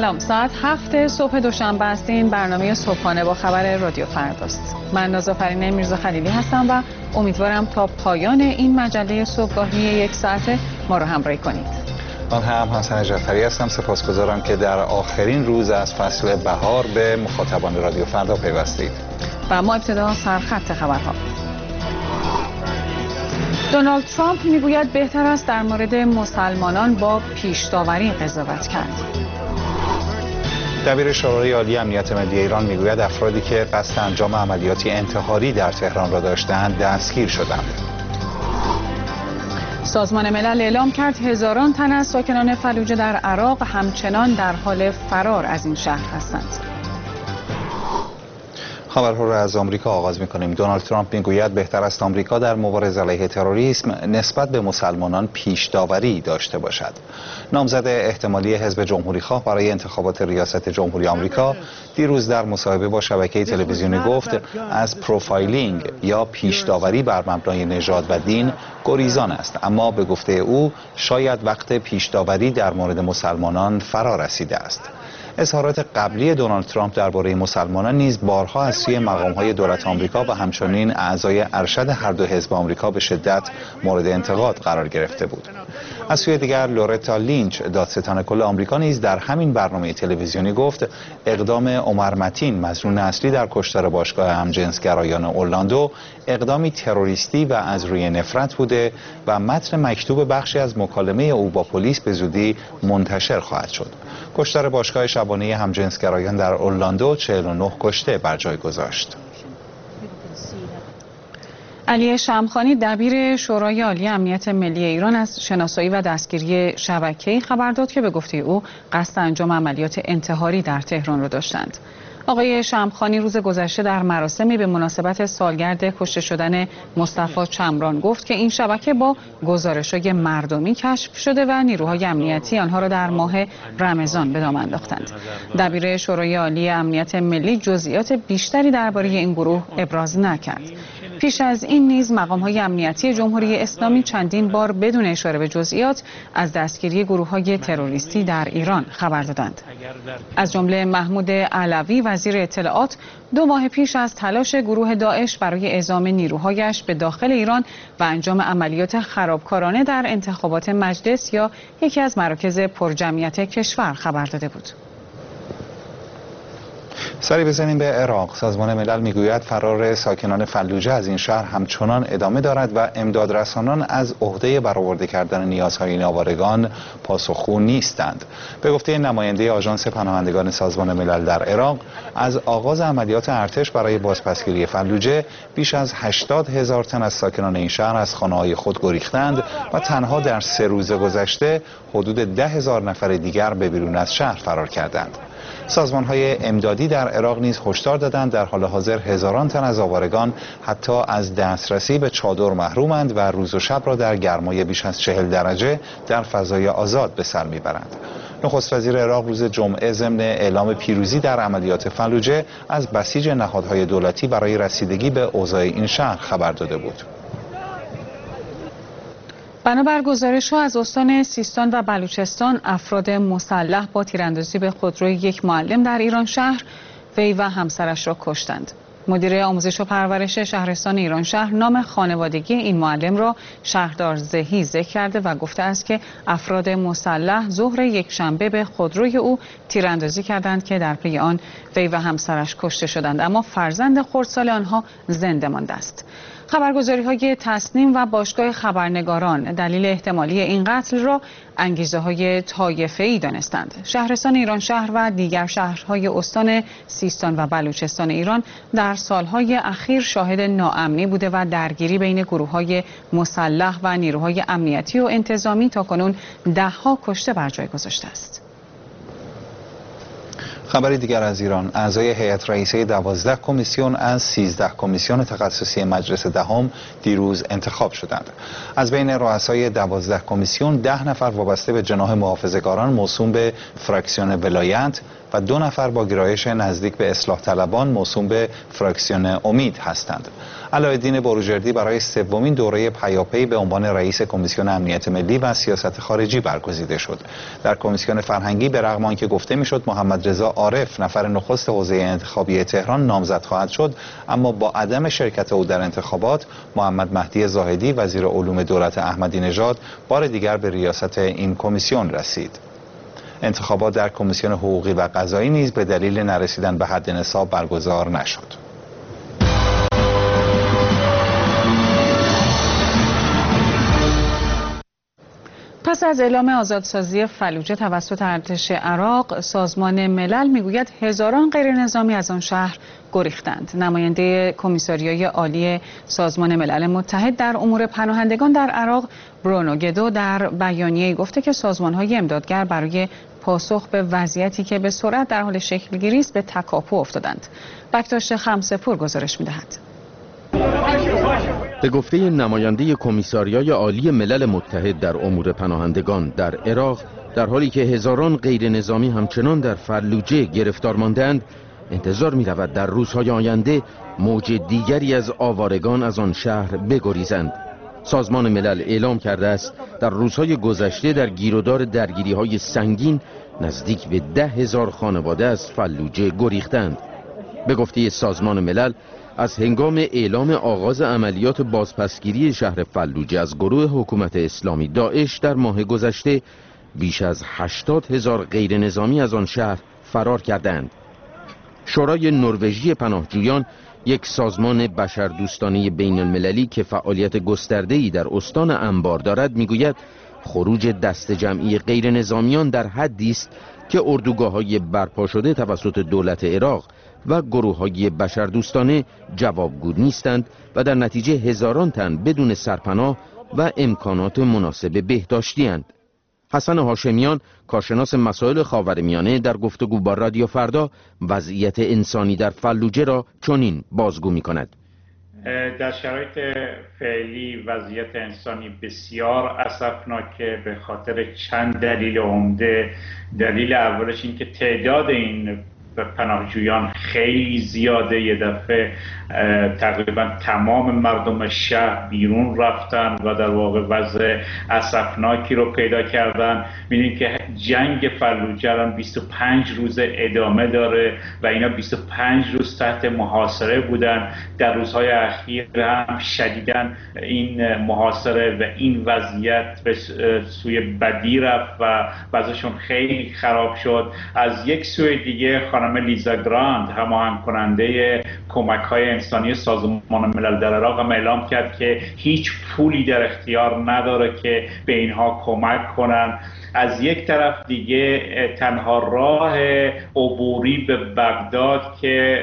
سلام، ساعت 7 صبح دوشنبه است. این برنامه صبحانه با خبر رادیو فرداست. من نازافرین میرزا خلیلی هستم و امیدوارم تا پایان این مجله صبحگاهی یک ساعته ما رو همراهی کنید. من هم حسن جعفری هستم. سپاسگزارم که در آخرین روز از فصل بهار به مخاطبان رادیو فردا پیوستید. و ما ابتدا سرخط خبرها. دونالد ترامپ میگوید بهتر است در مورد مسلمانان با پیش‌داوری قضاوت کرد. دبیر شورای عالی امنیت ملی ایران میگوید افرادی که قصد انجام عملیاتی انتحاری در تهران را داشتند دستگیر شدند. سازمان ملل اعلام کرد هزاران تن از ساکنان فلوجه در عراق همچنان در حال فرار از این شهر هستند. خبرها را از آمریکا آغاز می‌کنیم. دونالد ترامپ میگوید بهتر است آمریکا در مبارزه علیه تروریسم نسبت به مسلمانان پیش‌داوری داشته باشد. نامزد احتمالی حزب جمهوری‌خواه برای انتخابات ریاست جمهوری آمریکا دیروز در مصاحبه با شبکه تلویزیونی گفت از پروفایلینگ یا پیش‌داوری بر مبنای نژاد و دین گریزان است، اما به گفته او شاید وقت پیش‌داوری در مورد مسلمانان فرا رسیده است. اظهارات قبلی دونالد ترامپ درباره مسلمانان نیز بارها از سوی مقام‌های دولت آمریکا و همچنین اعضای ارشد هر دو حزب آمریکا به شدت مورد انتقاد قرار گرفته بود. از سوی دیگر لورتا لینچ دادستان کل آمریکا نیز در همین برنامه تلویزیونی گفت اقدام عمر متین مظنون اصلی در کشتار باشگاه همجنسگرایان اورلاندو اقدامی تروریستی و از روی نفرت بوده و متن مکتوب بخشی از مکالمه او با پلیس به زودی منتشر خواهد شد. کشتار باشگاه شبانه همجنسگرایان در اورلاندو 49 کشته بر جای گذاشت. علی شمخانی دبیر شورای عالی امنیت ملی ایران از شناسایی و دستگیری شبکه‌ای خبر داد که به گفته او قصد انجام عملیات انتحاری در تهران را داشتند. آقای شمخانی روز گذشته در مراسمی به مناسبت سالگرد کشته شدن مصطفی چمران گفت که این شبکه با گزارش‌های مردمی کشف شده و نیروهای امنیتی آنها را در ماه رمضان به دام انداختند. دبیر شورای عالی امنیت ملی جزئیات بیشتری درباره این گروه ابراز نکرد. پیش از این نیز مقام‌های امنیتی جمهوری اسلامی چندین بار بدون اشاره به جزئیات از دستگیری گروه‌های تروریستی در ایران خبر دادند. از جمله محمود علوی وزیر اطلاعات 2 ماه پیش از تلاش گروه داعش برای اعزام نیروهایش به داخل ایران و انجام عملیات خرابکارانه در انتخابات مجلس یا یکی از مراکز پرجمعیت کشور خبر داده بود. سری بزنیم به عراق. سازمان ملل میگوید فرار ساکنان فلوجه از این شهر همچنان ادامه دارد و امدادرسانان از عهده برآورده کردن نیازهای این آوارگان پاسخگو نیستند. به گفته نماینده آژانس پناهندگان سازمان ملل در عراق، از آغاز عملیات ارتش برای بازپسگیری فلوجه بیش از 80,000 تن از ساکنان این شهر از خانه‌های خود گریختند و تنها در 3 روز گذشته حدود 10,000 نفر دیگر به بیرون از شهر فرار کردند. سازمان‌های امدادی در عراق نیز هشدار دادند در حال حاضر هزاران تن از آوارگان حتی از دسترسی به چادر محرومند و روز و شب را در گرمای بیش از 40 درجه در فضای آزاد به سر میبرند. نخست وزیر عراق روز جمعه ضمن اعلام پیروزی در عملیات فلوجه از بسیج نهادهای دولتی برای رسیدگی به اوضاع این شهر خبر داده بود. بنابر گزارش‌ها از استان سیستان و بلوچستان افراد مسلح با تیراندازی به خودروی یک معلم در ایران شهر وی و همسرش را کشتند. مدیر آموزش و پرورش شهرستان ایران شهر نام خانوادگی این معلم را شهردار زهی ذکر کرده و گفته است که افراد مسلح ظهر یکشنبه به خودروی او تیراندازی کردند که در پی آن وی و همسرش کشته شدند، اما فرزند خردسال آنها زنده مانده است. خبرگزاری‌های تصنیم و باشگاه خبرنگاران دلیل احتمالی این قتل را انگیزه‌های طایفه‌ای دانستند. شهرستان ایران شهر و دیگر شهرهای استان سیستان و بلوچستان ایران در سالهای اخیر شاهد ناامنی بوده و درگیری بین گروه‌های مسلح و نیروهای امنیتی و انتظامی تاکنون 10ها کشته بر جای گذاشته است. خبری دیگر از ایران، اعضای هیئت رئیسه 12 کمیسیون از 13 کمیسیون تخصصی مجلس دهم دیروز انتخاب شدند. از بین رؤسای 12 کمیسیون 10 نفر وابسته به جناح محافظه‌کاران موسوم به فراکسیون ولایت و 2 نفر با گرایش نزدیک به اصلاح طلبان موسوم به فراکسیون امید هستند. علایالدین بروجردی برای 3مین دوره پیاپی به عنوان رئیس کمیسیون امنیت ملی و سیاست خارجی برگزیده شد. در کمیسیون فرهنگی به رغم آنکه گفته میشد محمد رضا عارف نفر نخست حوزه انتخابی تهران نامزد خواهد شد، اما با عدم شرکت او در انتخابات محمد مهدی زاهدی وزیر علوم دولت احمدی نژاد بار دیگر به ریاست این کمیسیون رسید. انتخابات در کمیسیون حقوقی و قضایی نیز به دلیل نرسیدن به حد نصاب برگزار نشد. پس از اعلام آزادسازی فلوجه توسط ارتش عراق، سازمان ملل میگوید هزاران غیرنظامی از آن شهر گریختند. نماینده کمیساریای عالی سازمان ملل متحد در امور پناهندگان در عراق، برونو گدو، در بیانیه‌ای گفته که سازمان‌های امدادگر برای پاسخ به وضعیتی که به سرعت در حال شکل‌گیری است به تکاپو افتادند. بکتاش خمسه‌پور گزارش می‌دهد. به گفته نماینده کمیساریای عالی ملل متحد در امور پناهندگان در عراق، در حالی که هزاران غیر نظامی همچنان در فلوجه گرفتار ماندند، انتظار می رود در روزهای آینده موج دیگری از آوارگان از آن شهر بگریزند. سازمان ملل اعلام کرده است در روزهای گذشته در گیرودار درگیری‌های سنگین نزدیک به 10,000 خانواده از فلوجه گریختند. به گفته سازمان ملل، از هنگام اعلام آغاز عملیات بازپسگیری شهر فلوجه از گروه حکومت اسلامی داعش در ماه گذشته، بیش از 80,000 غیر نظامی از آن شهر فرار کردند. شورای نروژی پناهجویان، یک سازمان بشردوستانه بین المللی که فعالیت گسترده‌ای در استان انبار دارد، میگوید خروج دست جمعی غیر نظامیان در حدی است که اردوگاه‌های برپا شده توسط دولت عراق و گروه‌های بشردوستانه جوابگو نیستند و در نتیجه هزاران تن بدون سرپناه و امکانات مناسب بهداشتی اند. حسن هاشمیان، کارشناس مسائل خاورمیانه، در گفتگو با رادیو فردا وضعیت انسانی در فلوجه را چنین بازگو می‌کند. در شرایط فعلی وضعیت انسانی بسیار اسفناکه به خاطر چند دلیل عمده. دلیل اولش این که تعداد این پناهجویان خیلی زیاده. یه دفعه تقریبا تمام مردم شهر بیرون رفتن و در واقع وضع اسفناکی رو پیدا کردن. می‌بینید که جنگ فلوجه الان 25 روز ادامه داره و اینا 25 روز تحت محاصره بودن. در روزهای اخیر هم شدیداً این محاصره و این وضعیت به سوی بدی رفت و وضعشون خیلی خراب شد. از یک سوی دیگه خانم لیزا گراند، هماهنگ کننده کمک‌های انسانی سازمان ملل در عراق، هم اعلام کرد که هیچ پولی در اختیار نداره که به اینها کمک کنن. از یک طرف دیگه تنها راه عبوری به بغداد که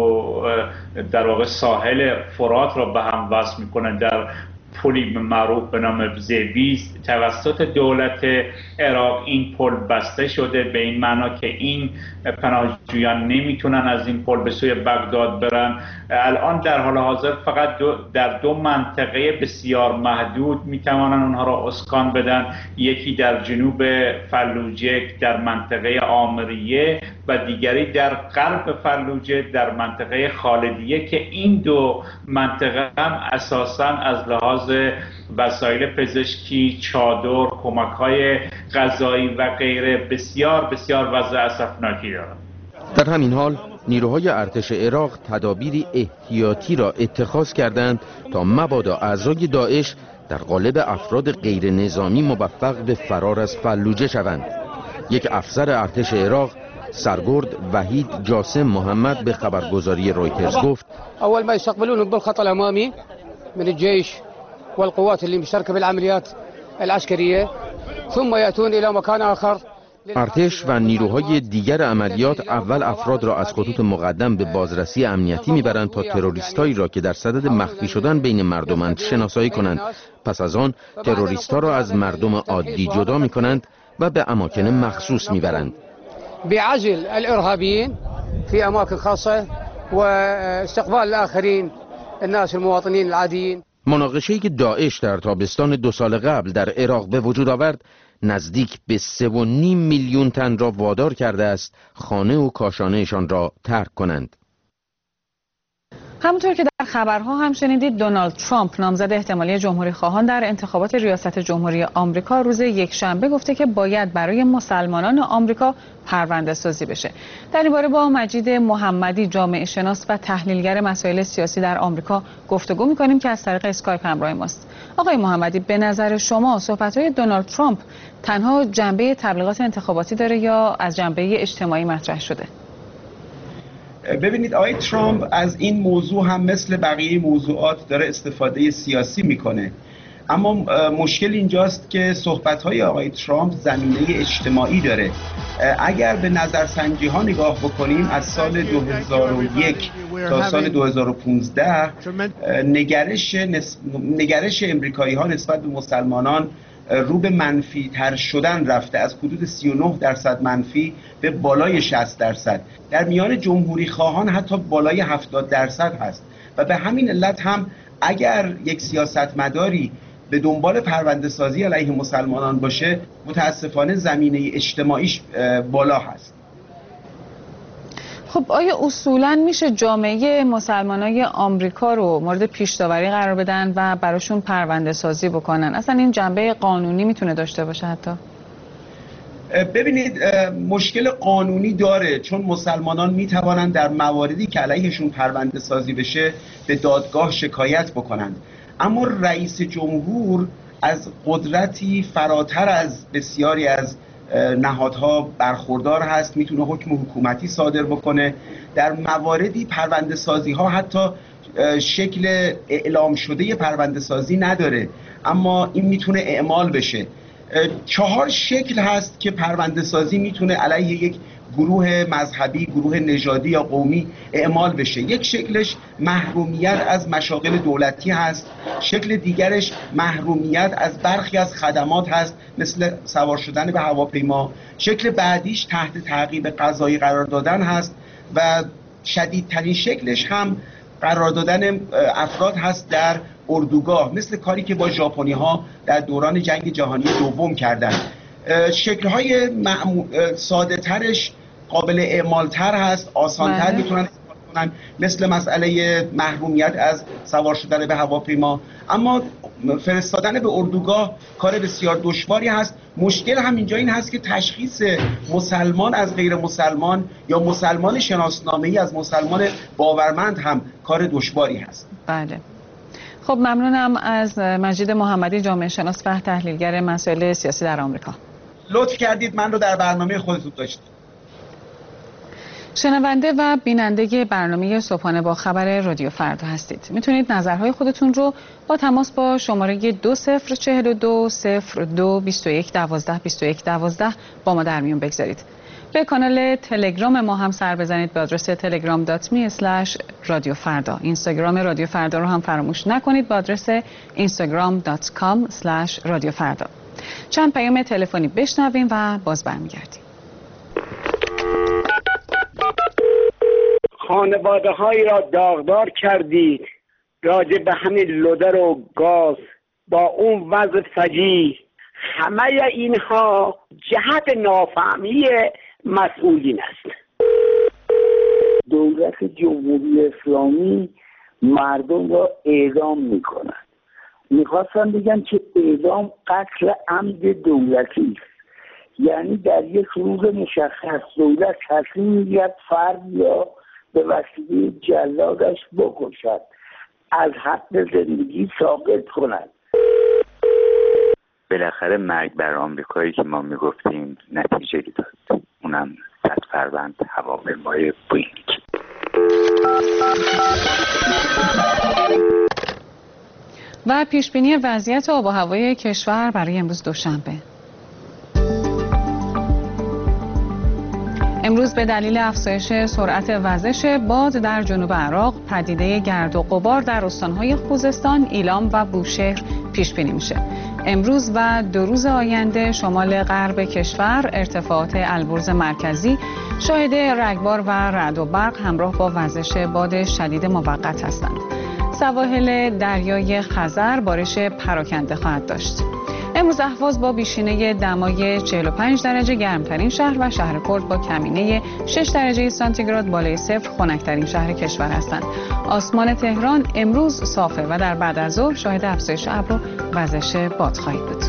در واقع ساحل فرات را به هم وصل میکنه در پلی معروف به نام زیویز توسط دولت عراق، این پل بسته شده، به این معنا که این پناهجویان نمیتونن از این پل به سوی بغداد برن. الان در حال حاضر فقط در 2 منطقه بسیار محدود میتوانن اونها را اسکان بدن، یکی در جنوب فلوجه در منطقه آمریه و دیگری در غرب فلوجه در منطقه خالدیه که این 2 منطقه هم اساساً از لحاظ وسایل پزشکی، چادر، کمک‌های غذایی و غیره بسیار بسیار وضع اسفناکی دارند. در همین حال نیروهای ارتش عراق تدابیری احتیاطی را اتخاذ کردند تا مبادا اعضای داعش در قالب افراد غیر نظامی موفق به فرار از فلوجه شوند. یک افسر ارتش عراق، سرگرد وحید جاسم محمد، به خبرگزاری رویترز گفت: اول ما يستقبلونهم بالخط الامامي من الجيش والقوات اللي مشتركه بالعمليات العسكريه ثم ياتون الى مكان آخر. ارتش و نیروهای دیگر عملیات اول افراد را از خطوط مقدم به بازرسی امنیتی میبرند تا تروریستایی را که در صدد مخفی شدن بین مردمند شناسایی کنند. پس از آن تروریستا را از مردم عادی جدا میکنند و به اماکن مخصوص میبرند. بعزل الارهابيين في اماكن خاصه واستقبال الاخرين الناس المواطنين العاديين. مناقشه‌ای که داعش در تابستان 2 سال قبل در عراق به وجود آورد نزدیک به 3.5 میلیون تن را وادار کرده است خانه و کاشانه‌شان را ترک کنند. همونطور که در خبرها هم شنیدید، دونالد ترامپ نامزد احتمالی جمهوری خواهان در انتخابات ریاست جمهوری آمریکا روز یکشنبه گفته که باید برای مسلمانان آمریکا پرونده سازی بشه. در این باره با مجید محمدی، جامعه شناس و تحلیلگر مسائل سیاسی در آمریکا گفتگو می‌کنیم که از طریق اسکایپ همراه ماست. آقای محمدی، به نظر شما صحبت‌های دونالد ترامپ تنها جنبه تبلیغات انتخاباتی داره یا از جنبه اجتماعی مطرح شده؟ ببینید، آقای ترامپ از این موضوع هم مثل بقیه موضوعات داره استفاده سیاسی میکنه، اما مشکل اینجاست که صحبت‌های آقای ترامپ زمینه اجتماعی داره. اگر به نظرسنجی ها نگاه بکنیم از سال 2001 تا سال 2015 نگرش امریکایی ها نسبت به مسلمانان رو به منفی تر شدن رفته، از حدود 39% منفی به بالای 60%. در میان جمهوری خواهان حتی بالای 70% هست و به همین علت هم اگر یک سیاستمداری به دنبال پرونده سازی علیه مسلمانان باشه، متاسفانه زمینه اجتماعیش بالا هست. خب آیا اصولاً میشه جامعه مسلمانای آمریکا رو مورد پیش‌داوری قرار بدن و براشون پرونده سازی بکنن؟ اصلا این جنبه قانونی میتونه داشته باشه حتی؟ ببینید، مشکل قانونی داره، چون مسلمانان میتوانند در مواردی که علیهشون پرونده سازی بشه به دادگاه شکایت بکنند، اما رئیس جمهور از قدرتی فراتر از بسیاری از نهادها برخوردار هست، میتونه حکم حکومتی صادر بکنه. در مواردی پرونده سازی ها حتی شکل اعلام شده پرونده سازی نداره، اما این میتونه اعمال بشه. 4 شکل هست که پرونده سازی میتونه علیه یک گروه مذهبی، گروه نژادی یا قومی اعمال بشه. یک شکلش محرومیت از مشاغل دولتی هست، شکل دیگرش محرومیت از برخی از خدمات هست مثل سوار شدن به هواپیما، شکل بعدیش تحت تعقیب قضایی قرار دادن هست و شدیدترین شکلش هم قرار دادن افراد هست در اردوگاه، مثل کاری که با ژاپنی ها در دوران جنگ جهانی دوم کردن. شکل‌های ساده ترش قابل اعمال تر هست، آسان تر میتونن استفاده کنن، مثل مسئله محرومیت از سوار شدن به هواپیما. اما فرستادن به اردوگاه کار بسیار دشواری هست. مشکل هم اینجا این هست که تشخیص مسلمان از غیر مسلمان یا مسلمان شناسنامه‌ای از مسلمان باورمند هم کار دشواری هست. بله. خب ممنونم از مجید محمدی، جامعه شناس و تحلیلگر مسائل سیاسی در آمریکا. لطف کردید من رو در برنامه خودتون داشتید. شنونده و بیننده برنامه صبحانه با خبر رادیو فردا هستید. میتونید نظرهای خودتون رو با تماس با شماره 2042 02 21 12 21 12 با ما در میون بگذارید. به کانال تلگرام ما هم سر بزنید به آدرس telegram.me/رادیوفردا. اینستاگرام رادیو فردا رو هم فراموش نکنید به آدرس instagram.com/رادیوفردا. چند پیام تلفنی بشنویم و باز برمیگردیم. خانواده‌هایی را داغدار کردید راجع به همین لودر و گاز با اون وضع فجیع. همه اینها جهت نافهمی مسئولین است. دولت جمهوری اسلامی مردم را اعدام میکنند. میخواستم بگم که اعدام قتل عمد دولتی است، یعنی در یک روز مشخص دولت تصمیم میگیرد فرد یا به وسیله جلادش بکشد، از حق زندگی ساقط کند. بالاخره مرگ بر آمریکایی که ما میگفتیم نتیجه داد، اونم 100 فروند هواپیمای بوینگ. و پیشبینی وضعیت آب و هوای کشور برای امروز دوشنبه. امروز به دلیل افزایش سرعت وزش باد در جنوب عراق، پدیده گرد و غبار در استان‌های خوزستان، ایلام و بوشهر پیش بینی میشه. امروز و 2 روز آینده شمال غرب کشور، ارتفاعات البرز مرکزی شاهد رگبار و رعد و برق همراه با وزش باد شدید موقت هستند. سواحل دریای خزر بارش پراکنده خواهد داشت. امروز اهواز با بیشینه دمای 45 درجه گرمترین شهر و شهر کرد با کمینه 6 درجه سانتیگراد بالای صفر خنک‌ترین شهر کشور هستند. آسمان تهران امروز صافه و در بعد از ظهر شاهد افزایش ابر و وزش باد خواهید بود.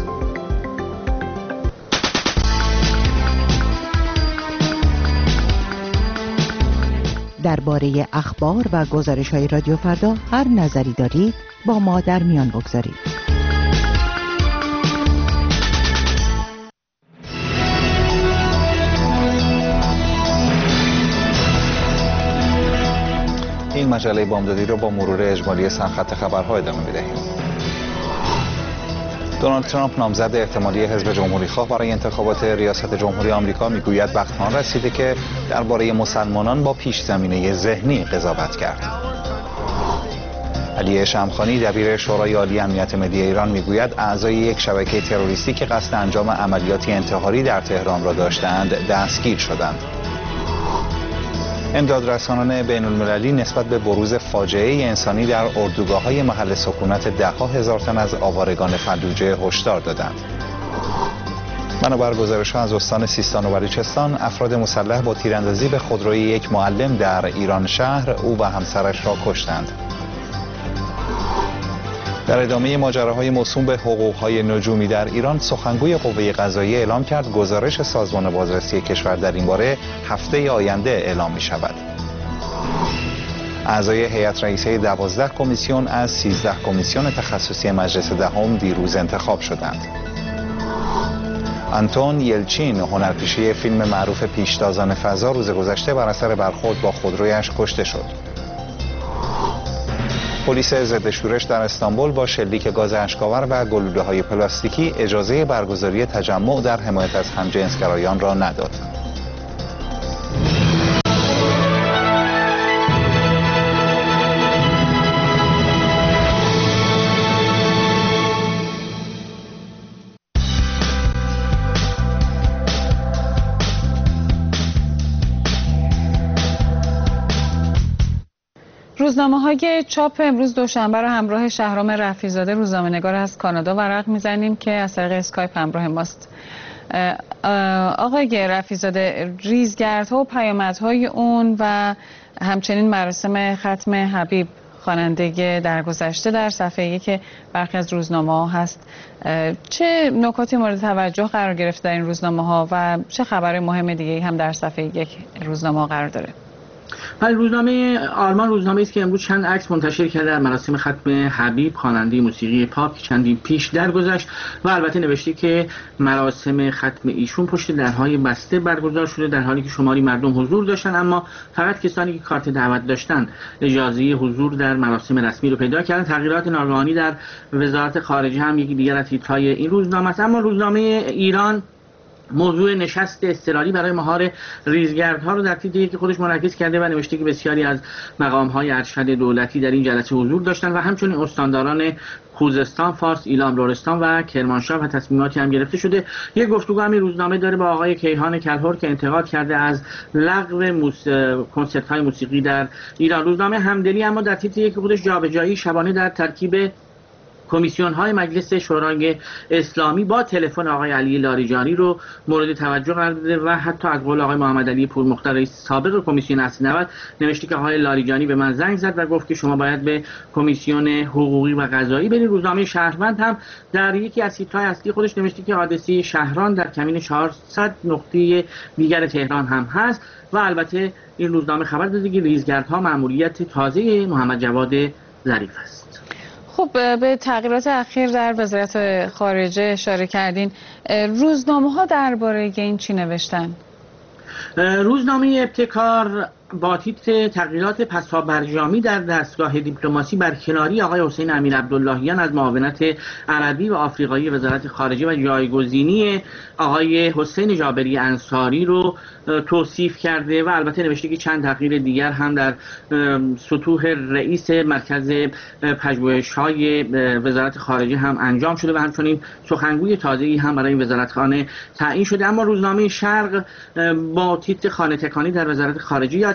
درباره اخبار و گزارش‌های رادیو فردا هر نظری دارید با ما در میان بگذارید. این مجله بامدادی را با مرور اجمالی سرخط خبرها ادامه می‌دهیم. دونالد ترامپ نامزد احتمالی حزب جمهوری‌خواه برای انتخابات ریاست جمهوری آمریکا میگوید وقت آن رسیده که درباره مسلمانان با پیش زمینه ذهنی قضاوت کرد. علی شمخانی دبیر شورای عالی امنیت ملی ایران میگوید اعضای یک شبکه تروریستی که قصد انجام عملیاتی انتحاری در تهران را داشتند دستگیر شدند. امدادرسانان بین المللی نسبت به بروز فاجعه انسانی در اردوگاه‌های محل سکونت ده‌ها هزار تن از آوارگان فلوجه هشدار دادند. بنابر گزارش‌ها از استان سیستان و بلوچستان، افراد مسلح با تیراندازی به خودروی یک معلم در ایران شهر او و همسرش را کشتند. در ادامه ماجراهای موسوم به حقوق‌های نجومی در ایران، سخنگوی قوه قضاییه اعلام کرد گزارش سازمان بازرسی کشور در این باره هفته آینده اعلام می‌شود. اعضای هیئت رئیسه 12 کمیسیون از 13 کمیسیون تخصصی مجلس دهم دیروز انتخاب شدند. آنتون یلچین، هنرپیشه فیلم معروف پیشتازان فضا، روز گذشته بر اثر برخورد با خودرویش کشته شد. پلیس ضد شورش در استانبول با شلیک گاز اشک‌آور و گلوله‌های پلاستیکی اجازه برگزاری تجمع در حمایت از همجنسگرایان را نداد. روزنامه‌های چاپ امروز دوشنبه را همراه شهرام رفیع‌زاده روزنامه‌نگار از کانادا ورق می‌زنیم که از طریق اسکایپ همراه ماست. آقای رفیع‌زاده، ریزگردها و پیامدهای اون و همچنین مراسم ختم حبیب خواننده درگذشته در صفحه یک برخی از روزنامه‌ها هست، چه نکاتی مورد توجه قرار گرفته در این روزنامه‌ها و چه خبر مهم دیگه‌ای هم در صفحه یک روزنامه قرار داره؟ ولی روزنامه آلمان روزنامه‌ای است که امروز چند عکس منتشر کرده در مراسم ختم حبیب خواننده موسیقی پاپ که چندین پیش درگذشت و البته نوشته که مراسم ختم ایشون پشت درهای بسته برگزار شده، در حالی که شماری مردم حضور داشتن، اما فقط کسانی که کارت دعوت داشتن اجازه حضور در مراسم رسمی رو پیدا کردن. تغییرات ناگهانی در وزارت خارجه هم یکی دیگر از تیترهای این روزنامه است. اما روزنامه ایران موضوع نشست اضطراری برای مهار ریزگردها رو در تیتر که خودش منعکس کرده و نوشته که بسیاری از مقام‌های ارشد دولتی در این جلسه حضور داشتن و همچنین استانداران خوزستان، فارس، ایلام، لرستان و کرمانشاه و تصمیماتی هم گرفته شده. یک گفتگو هم روزنامه داره با آقای کیهان کلهر که انتقاد کرده از لغو کنسرت‌های موسیقی در ایران. روزنامه همدلی اما در تیتر که خودش جابجایی شبانه در ترکیب کمیسیون‌های مجلس شورای اسلامی با تلفن آقای علی لاریجانی رو مورد توجه قرار داده و حتی از قول آقای محمد علی پورمختار رئیس سابق کمیسیون اصلی 90 نوشته که آقای لاریجانی به من زنگ زد و گفت که شما باید به کمیسیون حقوقی و قضایی برید. روزنامه شهروند هم در یکی از تیترهای اصلی خودش نوشته که حادثه شهران در کمین 400 نقطه دیگر تهران هم هست و البته این روزنامه خبر داده که ریزگردها مأموریت تازه محمد جواد ظریف است. خب به تغییرات اخیر در وزارت خارجه اشاره کردین. روزنامه‌ها درباره این چی نوشتن؟ روزنامه ابتکار با تیتر تغییرات پسابرجامی در دستگاه دیپلماسی برکناری آقای حسین امیر عبداللهیان از معاونت عربی و آفریقایی وزارت خارجه و جایگزینی آقای حسین جابری انصاری رو توصیف کرده و البته نوشته که چند تغییر دیگر هم در سطوح رئیس مرکز پژوهش‌های وزارت خارجه هم انجام شده و همچنین سخنگوی تازه‌ای هم برای وزارتخانه تعیین شده. اما روزنامه شرق با تیتر خانه تکانی در وزارت خارجه یاد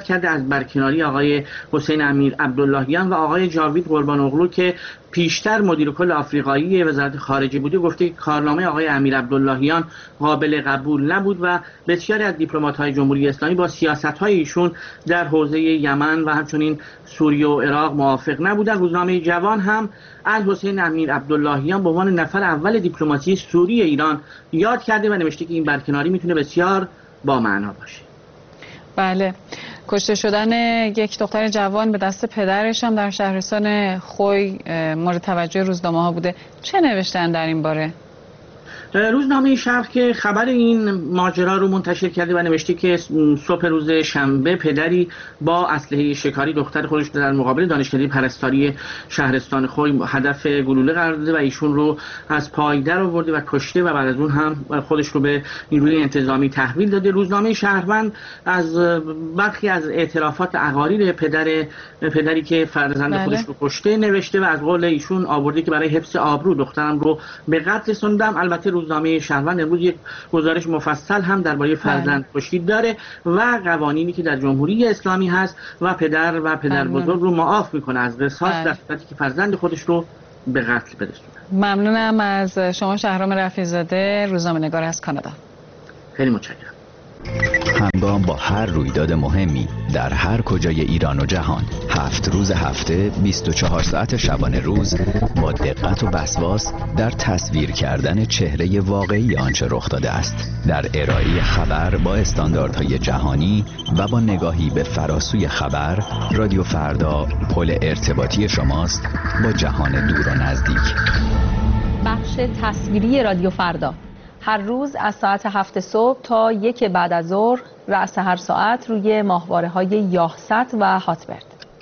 کرده از برکناری آقای حسین امیر عبداللهیان و آقای جاوید قربان اغلو که پیشتر مدیر کل آفریقایی وزارت خارجه بوده گفته که کارنامه آقای امیر عبداللهیان قابل قبول نبود و بسیاری از دیپلمات‌های جمهوری اسلامی با سیاست‌های ایشون در حوزه یمن و همچنین سوریه و عراق موافق نبودند. روزنامه جوان هم از حسین امیر عبداللهیان به عنوان نفر اول دیپلماسی سوری ایران یاد کرده و نوشته که این برکناری میتونه بسیار با معنا باشه. بله، کشته شدن یک دختر جوان به دست پدرش هم در شهرستان خوی مورد توجه روزنامه ها بوده. چه نوشتن در این باره؟ روزنامه شرق که خبر این ماجرا رو منتشر کرده و نوشته که صبح روز شنبه پدری با اسلحه شکاری دختر خودش در مقابل دانشکده پرستاری شهرستان خوی هدف گلوله قرار داده و ایشون رو از پای در آورده و کشته و بعد از اون هم خودش رو به نیروی انتظامی تحویل داده. روزنامه شهروند از برخی از اعترافات اقاریر پدری که فرزند خودش رو کشته نوشته و از قول ایشون آورده که برای حفظ آبرو دخترم رو به قتل رسوندم. البته روزنامه شهروند امروز یک گزارش مفصل هم درباره فرزند کشی داره و قوانینی که در جمهوری اسلامی هست و پدر بزرگ رو معاف میکنه از قصاص در صورتی که فرزند خودش رو به قتل برسونه. ممنونم از شما شهرام رفیع‌زاده، روزنامه‌نگار از کانادا. خیلی متشکرم. همگام با هر رویداد مهمی در هر کجای ایران و جهان 7 روز هفته 24 ساعت شبانه روز با دقت و وسواس در تصویر کردن چهره واقعی آنچه رخ داده است، در ارائه خبر با استانداردهای جهانی و با نگاهی به فراسوی خبر. رادیو فردا پل ارتباطی شماست با جهان دور و نزدیک. بخش تصویری رادیو فردا هر روز از ساعت 7 صبح تا 1 بعد از ظهر رأس هر ساعت روی ماهواره‌های یاهست و هاتبرد.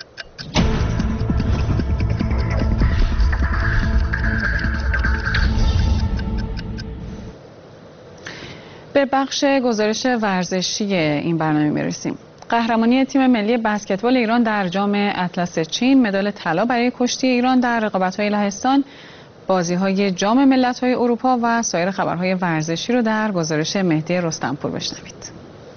به بخش گزارش ورزشی این برنامه میرسیم. قهرمانی تیم ملی بسکتبال ایران در جام اطلس چین، مدال طلا برای کشتی ایران در رقابت‌های لهستان، بازی‌های جام ملت‌های اروپا و سایر خبرهای ورزشی رو در گزارش مهدی رستمپور بشنوید.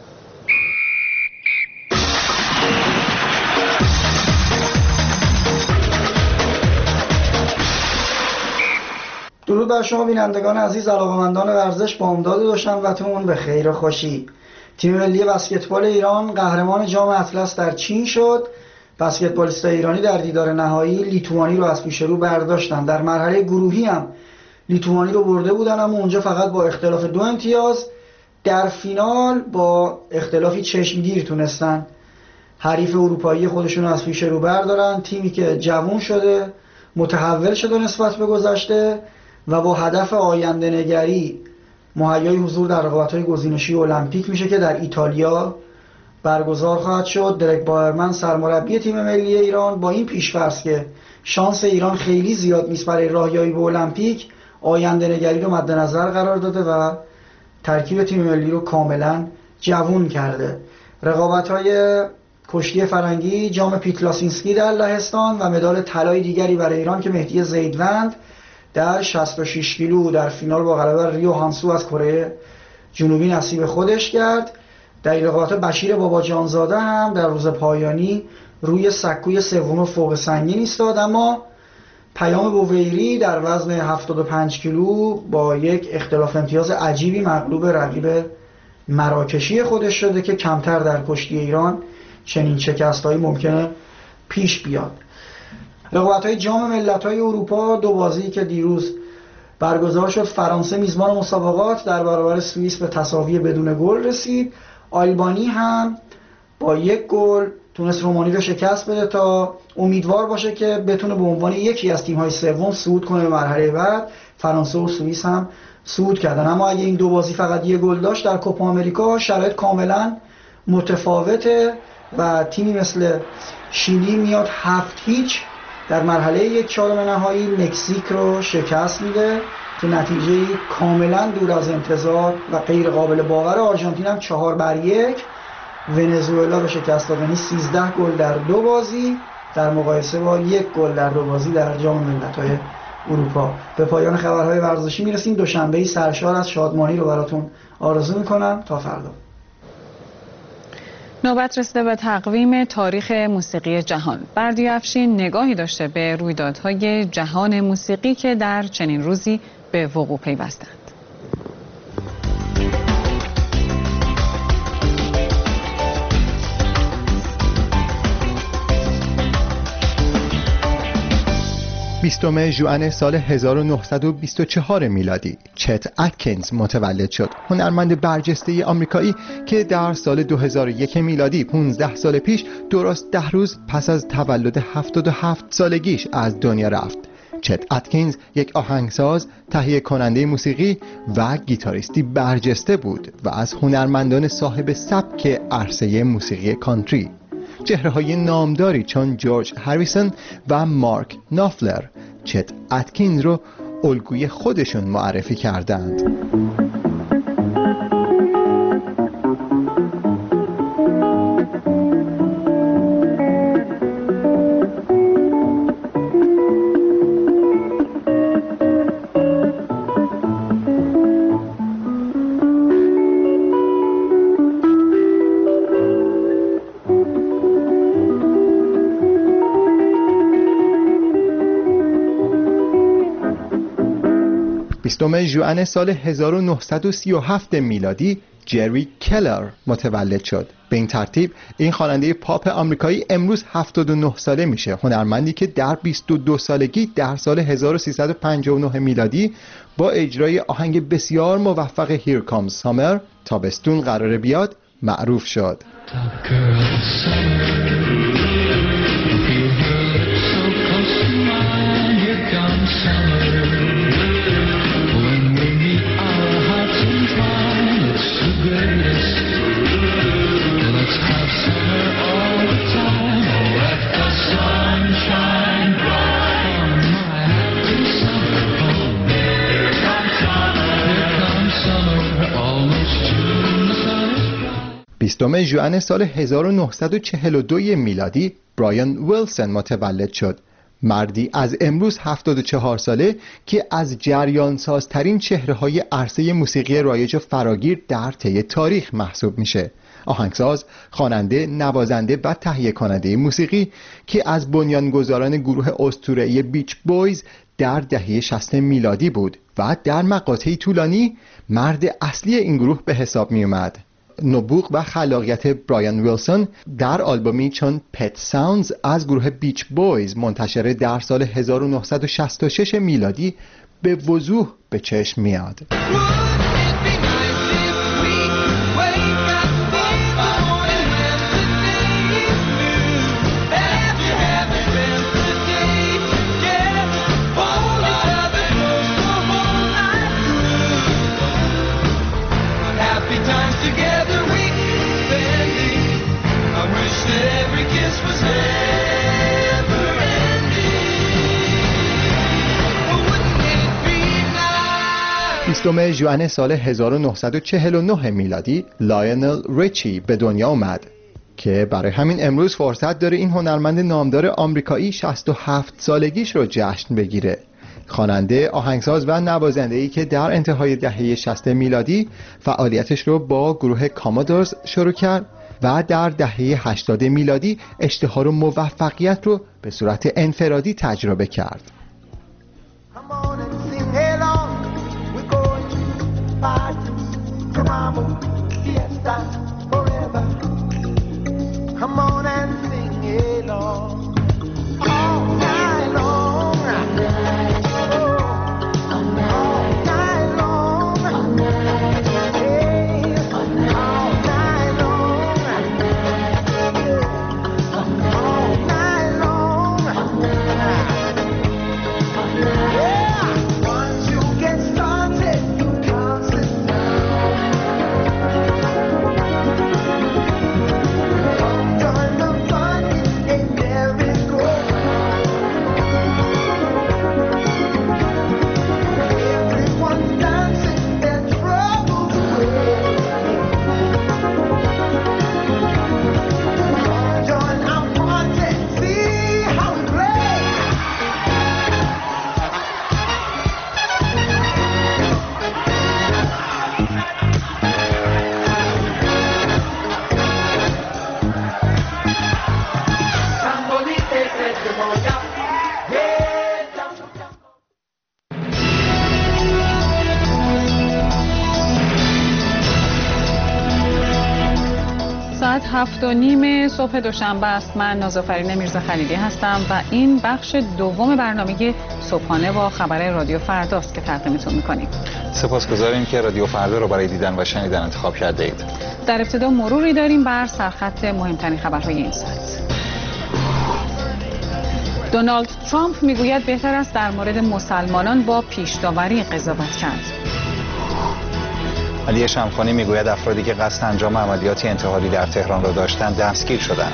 درود بر شما بینندگان عزیز، علاقه‌مندان ورزش. با امداد دوشنبه‌تون به خیر و خوشی. تیم ملی بسکتبال ایران قهرمان جام اطلس در چین شد. بسکتبالیستای ایرانی در دیدار نهایی لیتوانی رو از پیش رو برداشتن. در مرحله گروهی هم لیتوانی رو برده بودن، اما اونجا فقط با اختلاف 2 امتیاز. در فینال با اختلافی چشمگیر تونستن حریف اروپایی خودشون رو از پیش رو بردارن. تیمی که جوان شده، متحول شده نسبت به گذشته و با هدف آینده نگری مهیای حضور در رقابت‌های گزینشی المپیک میشه که در ایتالیا برگزار خواهد شد. درک بایرمن سرمربی تیم ملی ایران با این پیش‌فرض که شانس ایران خیلی زیاد نیست برای راهیابی به المپیک، آینده نگری رو مد نظر قرار داده و ترکیب تیم ملی رو کاملا جوان کرده. رقابت‌های کشتی فرنگی، جام پیت لاسینسکی در لهستان و مدال طلای دیگری برای ایران که مهدی زیدوند در 66 کیلو در فینال با غلبه ریو هانسو از کره جنوبی نصیب خودش کرد. در این رقابت بشیر بابا جانزاده هم در روز پایانی روی سکوی سوم فوق سنگین ایستاد، اما پیام بویری در وزن 75 کیلو با یک اختلاف امتیاز عجیبی مغلوب رقیب مراکشی خودش شده که کمتر در کشتی ایران چنین شکست‌هایی ممکنه پیش بیاد. رقابت‌های جام ملت‌های اروپا، 2 بازی که دیروز برگزار شد. فرانسه میزبان مسابقات در برابر سوئیس به تساوی بدون گل رسید. آلبانی هم با 1 گل تونست رومانی رو شکست بده تا امیدوار باشه که بتونه به عنوان یکی از تیم‌های سوم صعود کنه به مرحله بعد. فرانسه و سوئیس هم صعود کردن، اما اگه این 2 بازی فقط 1 گل داشت در کوپا آمریکا شرایط کاملا متفاوته و تیمی مثل شیلی میاد 7-0 در مرحله 1/4 نهایی مکزیک رو شکست میده که نتیجه کاملا دور از انتظار و غیر قابل باور. آرژانتین هم 4-1 ونزوئلا رو شکست داد، یعنی 13 گل در 2 بازی در مقایسه با 1 گل در 2 بازی در جام ملت‌های اروپا. به پایان خبرهای ورزشی میرسیم. دوشنبه‌ای سرشار از شادمانی رو براتون آرزو میکنم. تا فردا. نوبت رسیده به تقویم تاریخ موسیقی جهان. بردیا افشین نگاهی داشته به رویدادهای جهان موسیقی که در چنین روزی به وقوع پیوستند. بیستم ژوئن سال 1924 میلادی چت اتکینز متولد شد. هنرمند برجسته آمریکایی که در سال 2001 میلادی 15 سال پیش درست 10 روز پس از تولد 77 سالگیش از دنیا رفت. چت اتکینز یک آهنگساز، تهیه کننده موسیقی و گیتاریستی برجسته بود و از هنرمندان صاحب سبک عرصه موسیقی کانتری. چهره‌های نامداری چون جورج هریسون و مارک نافلر چت اتکینز رو الگوی خودشون معرفی کردند. بیستم ژوئن سال 1937 میلادی جری کلر متولد شد. به این ترتیب این خواننده پاپ آمریکایی امروز 79 ساله میشه. هنرمندی که در 22 سالگی در سال 1359 میلادی با اجرای آهنگ بسیار موفق Here Comes Summer تابستون قراره بیاد معروف شد. بیستم ژوئن سال 1942 میلادی برایان ویلسون متولد شد. مردی از امروز 74 ساله که از جریانسازترین چهره‌های عرصه موسیقی رایج و فراگیر در طی تاریخ محسوب میشه. آهنگساز، خواننده، نوازنده و تهیه کننده موسیقی که از بنیانگذاران گروه اسطوره‌ای بیچ بویز در دهه 60 میلادی بود و در مقاطعی طولانی مرد اصلی این گروه به حساب می اومد. نبوغ و خلاقیت برایان ویلسون در آلبومی چون پت ساوندز از گروه بیچ بویز منتشر در سال 1966 میلادی به وضوح به چشم میاد. بیستم ژوئن سال 1949 میلادی لایونل ریچی به دنیا اومد که برای همین امروز فرصت داره این هنرمند نامدار آمریکایی 67 سالگیش رو جشن بگیره. خواننده، آهنگساز و نوازنده‌ای که در انتهای دهه 60 میلادی فعالیتش رو با گروه کامودورز شروع کرد و در دهه 80 میلادی اشتهار و موفقیت رو به صورت انفرادی تجربه کرد. Come on and sing along all night long, all night long, all night long. 7:30 صبح دوشنبه است. من نازآفرین میرزا خلیلی هستم و این بخش دوم برنامه صبحانه با خبر رادیو فرداست که تقدیمتون میکنیم. سپاسگزاریم که رادیو فردا رو برای دیدن و شنیدن انتخاب کرده اید. در ابتدا مروری داریم بر سرخط مهمترین خبرهای این ساعت. دونالد ترامپ میگوید بهتر است در مورد مسلمانان با پیش‌داوری قضاوت کرد. علی شمخانی میگوید افرادی که قصد انجام عملیاتی انتحاری در تهران را داشتند دستگیر شدند.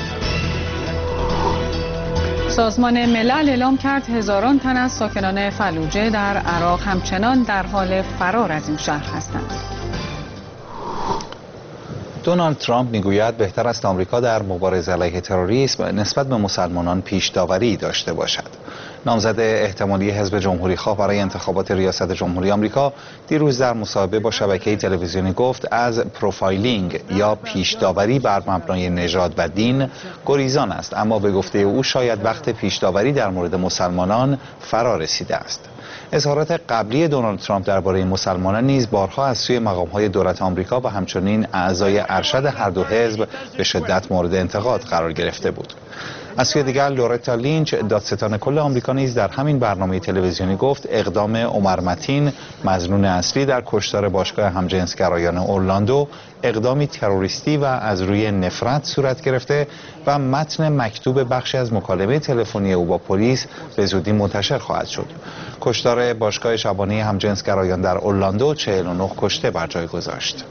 سازمان ملل اعلام کرد هزاران تن از ساکنان فلوجه در عراق همچنان در حال فرار از این شهر هستند. دونالد ترامپ میگوید بهتر است آمریکا در مبارزه علیه تروریسم نسبت به مسلمانان پیش‌داوری داشته باشد. نامزد احتمالی حزب جمهوری‌خواه برای انتخابات ریاست جمهوری آمریکا دیروز در مصاحبه با شبکه تلویزیونی گفت از پروفایلینگ یا پیش‌داوری بر مبنای نژاد و دین گریزان است، اما به گفته او شاید وقت پیش‌داوری در مورد مسلمانان فرا رسیده است. اظهارات قبلی دونالد ترامپ درباره مسلمانان نیز بارها از سوی مقام‌های دولت آمریکا و همچنین اعضای ارشد هر دو حزب به شدت مورد انتقاد قرار گرفته بود. از سوی دیگر لورتا لینچ دادستان کل آمریکا نیز در همین برنامه تلویزیونی گفت اقدام عمر متین مظنون اصلی در کشتار باشگاه همجنسگرایان اورلاندو اقدامی تروریستی و از روی نفرت صورت گرفته و متن مکتوب بخشی از مکالمه تلفنی او با پلیس به زودی منتشر خواهد شد. کشتار باشگاه شبانه همجنسگرایان در اورلاندو 49 کشته بر جای گذاشت.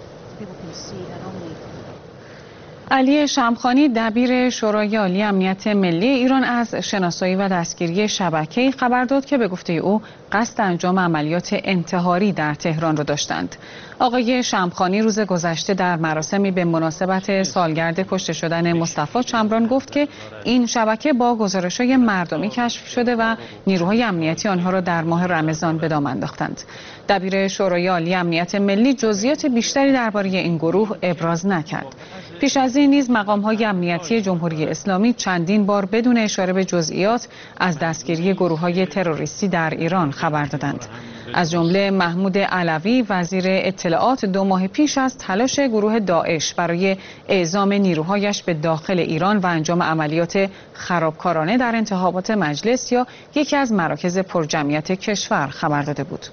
علی شمخانی دبیر شورای عالی امنیت ملی ایران از شناسایی و دستگیری شبکه‌ای خبر داد که به گفته او قصد انجام عملیات انتحاری در تهران را داشتند. آقای شمخانی روز گذشته در مراسمی به مناسبت سالگرد کشته شدن مصطفی چمران گفت که این شبکه با گزارش‌های مردمی کشف شده و نیروهای امنیتی آنها را در ماه رمضان به دام انداختند. دبیر شورای عالی امنیت ملی جزئیات بیشتری درباره این گروه ابراز نکرد. پیش از این نیز مقام‌های امنیتی جمهوری اسلامی چندین بار بدون اشاره به جزئیات از دستگیری گروه‌های تروریستی در ایران خبر دادند. از جمله محمود علوی وزیر اطلاعات 2 ماه پیش از تلاش گروه داعش برای اعزام نیروهایش به داخل ایران و انجام عملیات خرابکارانه در انتخابات مجلس یا یکی از مراکز پرجمعیت کشور خبر داده بود.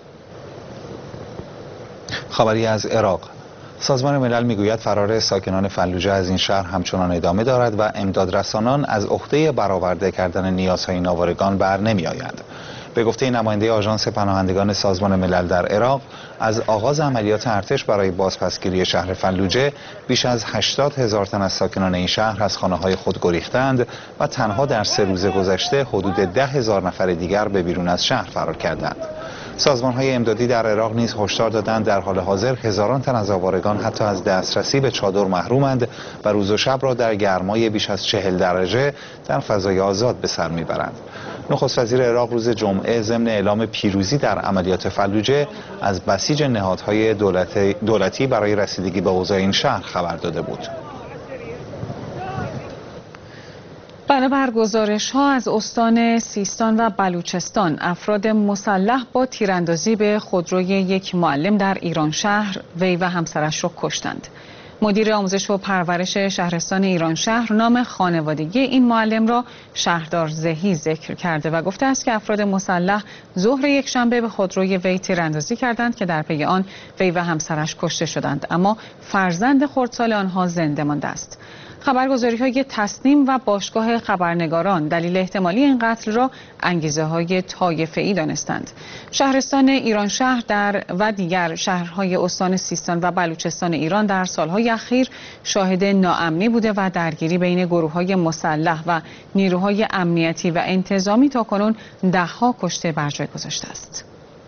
خبری از عراق. سازمان ملل میگوید فرار ساکنان فلوجه از این شهر همچنان ادامه دارد و امدادرسانان از عهده برآورده کردن نیازهای این آوارگان بر نمی‌آیند. به گفته نماینده آژانس پناهندگان سازمان ملل در عراق، از آغاز عملیات ارتش برای بازپسگیری شهر فلوجه بیش از 80,000 تن از ساکنان این شهر از خانه‌های خود گریختند و تنها در 3 روز گذشته حدود 10,000 نفر دیگر به بیرون از شهر فرار کردند. سازمان‌های امدادی در عراق نیز هشدار دادند در حال حاضر هزاران تن از آوارگان حتی از دسترسی به چادر محرومند و روز و شب را در گرمای بیش از 40 درجه در فضای آزاد به سر میبرند. نخست وزیر عراق روز جمعه ضمن اعلام پیروزی در عملیات فلوجه از بسیج نهادهای دولتی برای رسیدگی به اوضاع این شهر خبر داده بود. بنابر گزارش‌ها از استان سیستان و بلوچستان، افراد مسلح با تیراندازی به خودروی یک معلم در ایران شهر وی و همسرش را کشتند. مدیر آموزش و پرورش شهرستان ایران شهر نام خانوادگی این معلم را شهردار زهی ذکر کرده و گفته است که افراد مسلح ظهر یکشنبه به خودروی وی تیراندازی کردند که در پی آن وی و همسرش کشته شدند، اما فرزند خردسال آنها زنده مانده است. خبرگزاری‌های تصنیم و باشگاه خبرنگاران دلیل احتمالی این قتل را انگیزه‌های طایفه‌ای دانستند. شهرستان ایران شهر و دیگر شهرهای استان سیستان و بلوچستان ایران در سالهای اخیر شاهد ناامنی بوده و درگیری بین گروه‌های مسلح و نیروهای امنیتی و انتظامی تاکنون ده‌ها کشته بر جای گذاشته است.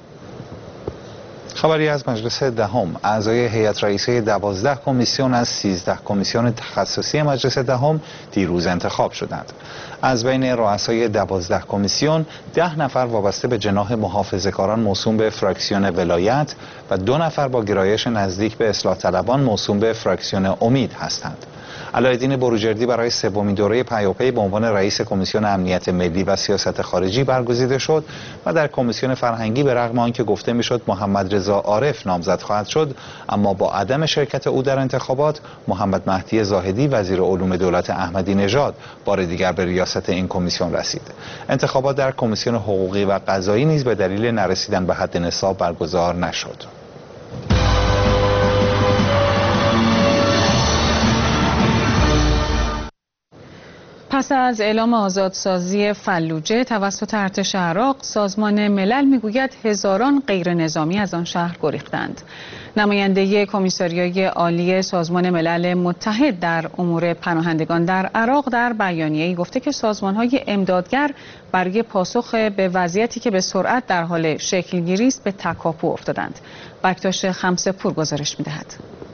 خبری از مجلس دهم. اعضای هیئت رئیسه 12 کمیسیون از 13 کمیسیون تخصصی مجلس دهم دیروز انتخاب شدند. از بین رؤسای 12 کمیسیون 10 نفر وابسته به جناح محافظه‌کاران موسوم به فراکسیون ولایت و 2 نفر با گرایش نزدیک به اصلاح طلبان موسوم به فراکسیون امید هستند. علایالدین بروجردی برای سومین دوره پیاپی به عنوان رئیس کمیسیون امنیت ملی و سیاست خارجی برگزیده شد و در کمیسیون فرهنگی به رغم آنکه گفته میشد محمد رضا عارف نامزد خواهد شد، اما با عدم شرکت او در انتخابات محمد مهدی زاهدی وزیر علوم دولت احمدی نژاد بار دیگر به ریاست این کمیسیون رسید. انتخابات در کمیسیون حقوقی و قضایی نیز به دلیل نرسیدن به حد نصاب برگزار نشد. پس از اعلام آزادسازی فلوجه توسط ارتش عراق، سازمان ملل میگوید هزاران غیر نظامی از آن شهر گریختند. نماینده کمیساریای عالی سازمان ملل متحد در امور پناهندگان در عراق در بیانیه‌ای گفته که سازمان‌های امدادگر برای پاسخ به وضعیتی که به سرعت در حال شکل‌گیری است به تکاپو افتادند. بکتاش خمسه‌پور گزارش می‌دهد.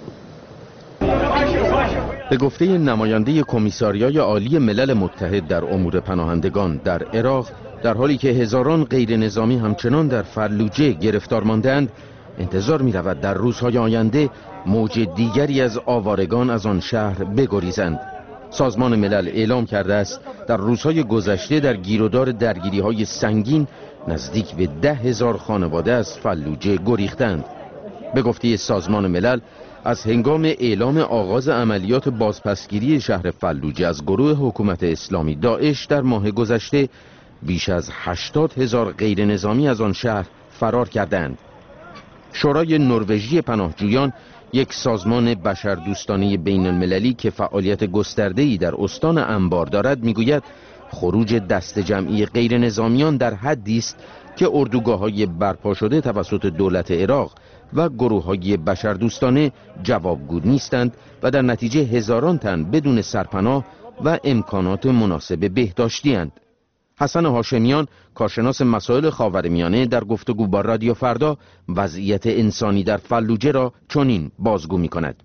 به گفته نماینده کمیساریای عالی ملل متحد در امور پناهندگان در عراق، در حالی که هزاران غیر نظامی همچنان در فلوجه گرفتار ماندند، انتظار می رود در روزهای آینده موج دیگری از آوارگان از آن شهر بگریزند. سازمان ملل اعلام کرده است در روزهای گذشته در گیرودار درگیری‌های سنگین نزدیک به 10,000 خانواده از فلوجه گریختند. به گفته سازمان ملل، از هنگام اعلام آغاز عملیات بازپسگیری شهر فلوجه از گروه حکومت اسلامی داعش در ماه گذشته، بیش از 80,000 غیر نظامی از آن شهر فرار کردند. شورای نروژی پناهجویان، یک سازمان بشردوستانه بین المللی که فعالیت گسترده‌ای در استان انبار دارد، میگوید خروج دست جمعی غیر نظامیان در حدی است که اردوگاه‌های برپا شده توسط دولت عراق و گروه‌های بشردوستانه جوابگو نیستند و در نتیجه هزاران تن بدون سرپناه و امکانات مناسب بهداشتی اند. حسن هاشمیان، کارشناس مسائل خاورمیانه، در گفتگو با رادیو فردا وضعیت انسانی در فلوجه را چنین بازگو می‌کند.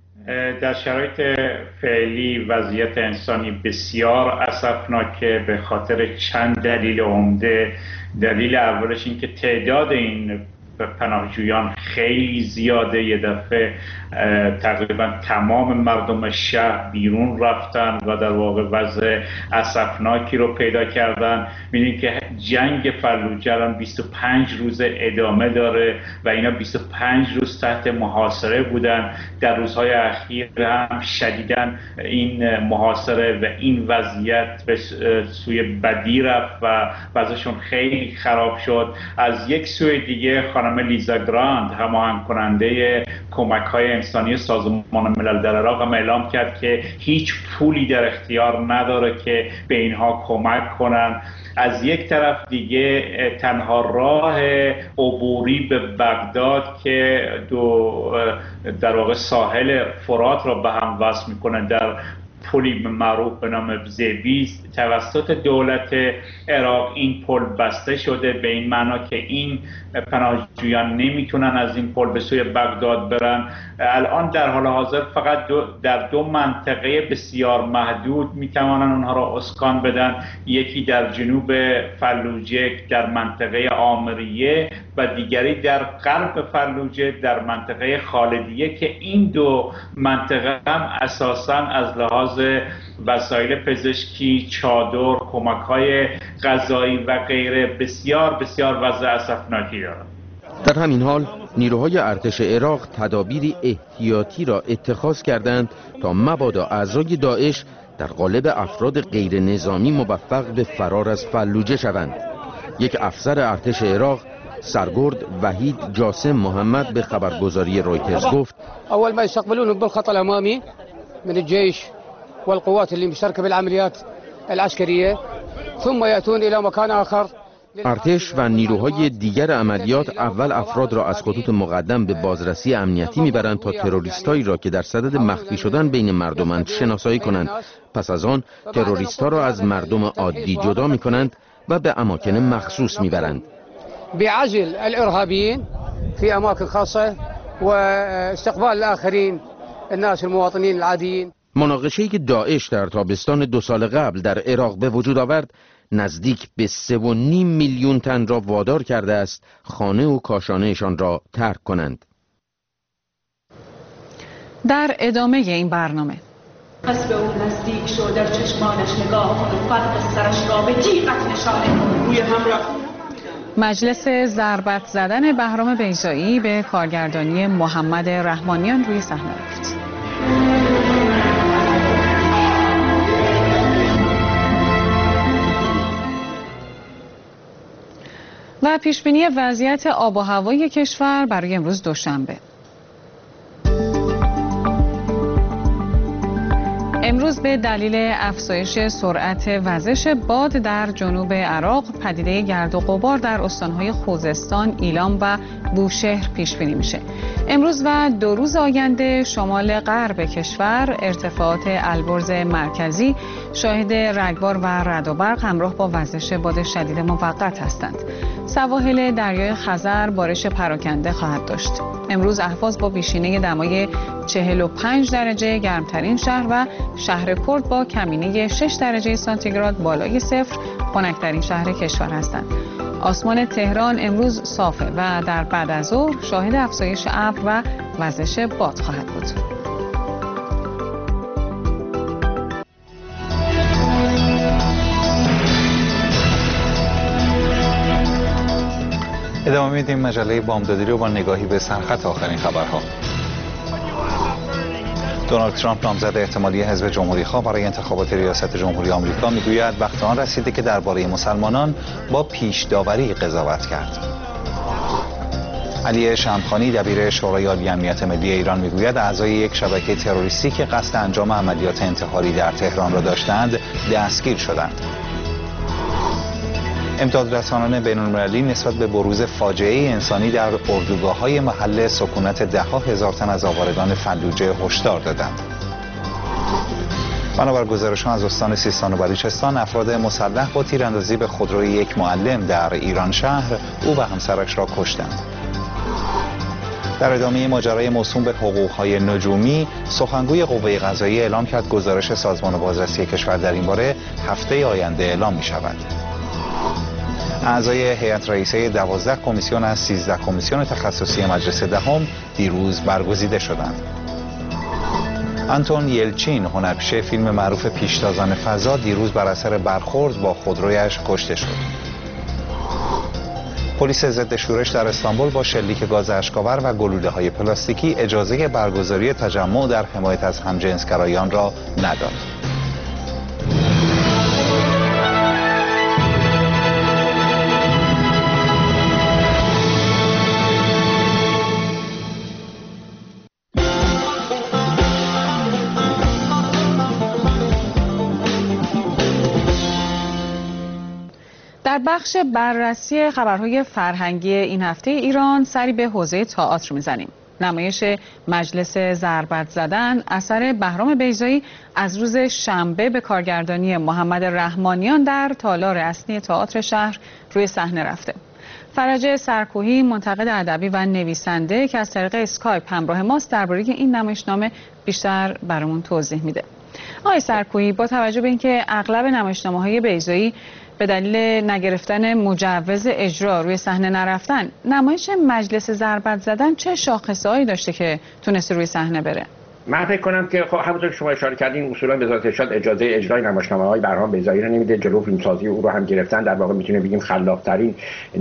در شرایط فعلی وضعیت انسانی بسیار اسفناکه به خاطر چند دلیل عمده. دلیل اولش این که تعداد این پناهجویان خیلی زیاده. یه دفعه تقریبا تمام مردم شهر بیرون رفتن و در واقع وضع اسفناکی رو پیدا کردن. می‌بینید که جنگ فلوجه الان 25 روز ادامه داره و اینا 25 روز تحت محاصره بودن. در روزهای اخیر هم شدیداً این محاصره و این وضعیت به سوی بدی رفت و وضعشون خیلی خراب شد. از یک سوی دیگه خانم لیزا گراند، هماهنگ کننده کمک‌های انسانی سازمان ملل در عراق، هم اعلام کرد که هیچ پولی در اختیار نداره که به اینها کمک کنن. از یک طرف دیگه تنها راه عبوری به بغداد که در واقع ساحل فرات را به هم وصل میکنه در پلی معروف به نام زبیز توسط دولت عراق، این پل بسته شده، به این معنا که این پناهجویان نمیتونن از این پل به سوی بغداد برن. الان در حال حاضر فقط در دو منطقه بسیار محدود میتوانن اونها را اسکان بدن، یکی در جنوب فلوجه در منطقه آمریه و دیگری در غرب فلوجه در منطقه خالدیه که این دو منطقه هم اساساً از لحاظ وسایل پزشکی، چادر، کمک‌های غذایی و غیره بسیار بسیار وضع اسفناکی دارند. در همین حال نیروهای ارتش عراق تدابیری احتیاطی را اتخاذ کردند تا مبادا اعضای داعش در قالب افراد غیر نظامی موفق به فرار از فلوجه شوند. یک افسر ارتش عراق، سرگرد وحید جاسم محمد، به خبرگزاری رویترز گفت: اول ما يستقبلون بالخط الامامي من الجيش والقوات اللي مشتركه بالعمليات العسكريه ثم ياتون الى مكان آخر. ارتش و نیروهای دیگر عملیات اول افراد را از خطوط مقدم به بازرسی امنیتی میبرند تا تروریستایی را که در صدد مخفی شدن بین مردمند شناسایی کنند. پس از آن تروریستا را از مردم عادی جدا میکنند و به اماکن مخصوص میبرند. بعزل الارهابيين في اماكن خاصه واستقبال الاخرين الناس المواطنين العاديين. مناقشه‌ای که داعش در تابستان 2 سال قبل در عراق به وجود آورد، نزدیک به 3.5 میلیون تن را وادار کرده است خانه و کاشانه‌شان را ترک کنند. در ادامه این برنامه پس به اون نزدیک شو، در چشمانش نگاه کن، فرق سرش را به تیغت نشانه کن. روی هم رفت مجلس ضربت زدن بهرام بیضایی به کارگردانی محمد رحمانیان روی صحنه رفت. و پیشبینی وضعیت آب و هوای کشور برای امروز دوشنبه. امروز به دلیل افزایش سرعت وزش باد در جنوب عراق، پدیده گرد و غبار در استان‌های خوزستان، ایلام و بوشهر پیش بینی میشه. امروز و 2 روز آینده شمال غرب کشور، ارتفاعات البرز مرکزی شاهد رگبار و رعد و برق همراه با وزش باد شدید موقت هستند. سواحل دریای خزر بارش پراکنده خواهد داشت. امروز اهواز با بیشینه دمای 45 درجه گرمترین شهر و شهر کرد با کمینه 6 درجه سانتیگراد بالای صفر خنک‌ترین شهر کشور هستند. آسمان تهران امروز صافه و در بعد از ظهر شاهد افزایش ابر و وزش باد خواهد بود. ادامه میدیم مجله بامدادی رو با نگاهی به سرخط آخرین خبرها. دونالد ترامپ نامزد احتمالی حزب جمهوری‌خواه برای انتخابات ریاست جمهوری آمریکا میگوید وقت آن رسیده که درباره مسلمانان با پیش داوری قضاوت کرد. علی شمخانی دبیر شورای عالی امنیت ملی ایران میگوید اعضای یک شبکه تروریستی که قصد انجام عملیات انتحاری در تهران را داشتند دستگیر شدند. امدادرسانان بین‌المللی نسبت به بروز فاجعه انسانی در اردوگاه‌های محل سکونت ده‌ها هزار تن از آوارگان فلوجه هشدار دادند. بنابر گزارش‌ها از استان سیستان و بلوچستان، افراد مسلح با تیراندازی به خودروی یک معلم در ایران شهر او و همسرش را کشتند. در ادامه ماجرای موسوم به حقوق‌های نجومی، سخنگوی قوه قضاییه اعلام کرد گزارش سازمان بازرسی کشور در این باره هفته آینده اعلام می‌شود. اعضای هیئت رئیسه 12 کمیسیون از 13 کمیسیون تخصصی مجلس دهم دیروز برگزیده شدند. آنتون یلچین، هنرپیشه فیلم معروف پیشتازان فضا، دیروز بر اثر برخورد با خودرویش کشته شد. پلیس ضد شورش در استانبول با شلیک گاز اشک‌آور و گلوله‌های پلاستیکی اجازه برگزاری تجمع در حمایت از همجنسگرایان را نداد. در بخش بررسی خبرهای فرهنگی این هفته ایران سری به حوزه تئاتر میزنیم. نمایش مجلس ضربت زدن اثر بهرام بیضایی از روز شنبه به کارگردانی محمد رحمانیان در تالار اصلی تئاتر شهر روی صحنه رفته. فرج سرکوهی، منتقد ادبی و نویسنده که از طریق اسکایپ همراه ماست، درباره این نمایشنامه بیشتر برامون توضیح میده. آقای سرکوهی، با توجه به اینکه اغلب نمایشنامه‌های بیضایی به دلیل نگرفتن مجوز اجرا روی صحنه نرفتن، نمایش مجلس ضربت زدن چه شاخصه‌هایی داشته که تونسته روی صحنه بره؟ من فکر کنم که خب همونطور که شما اشاره کردین اصولا وزارت ارشاد اجازه اجرای نمایشنامه‌های بهرام بیضایی رو نمیده، جلو فیلمسازی او رو هم گرفتن. در واقع میتونه بگیم خلاق‌ترین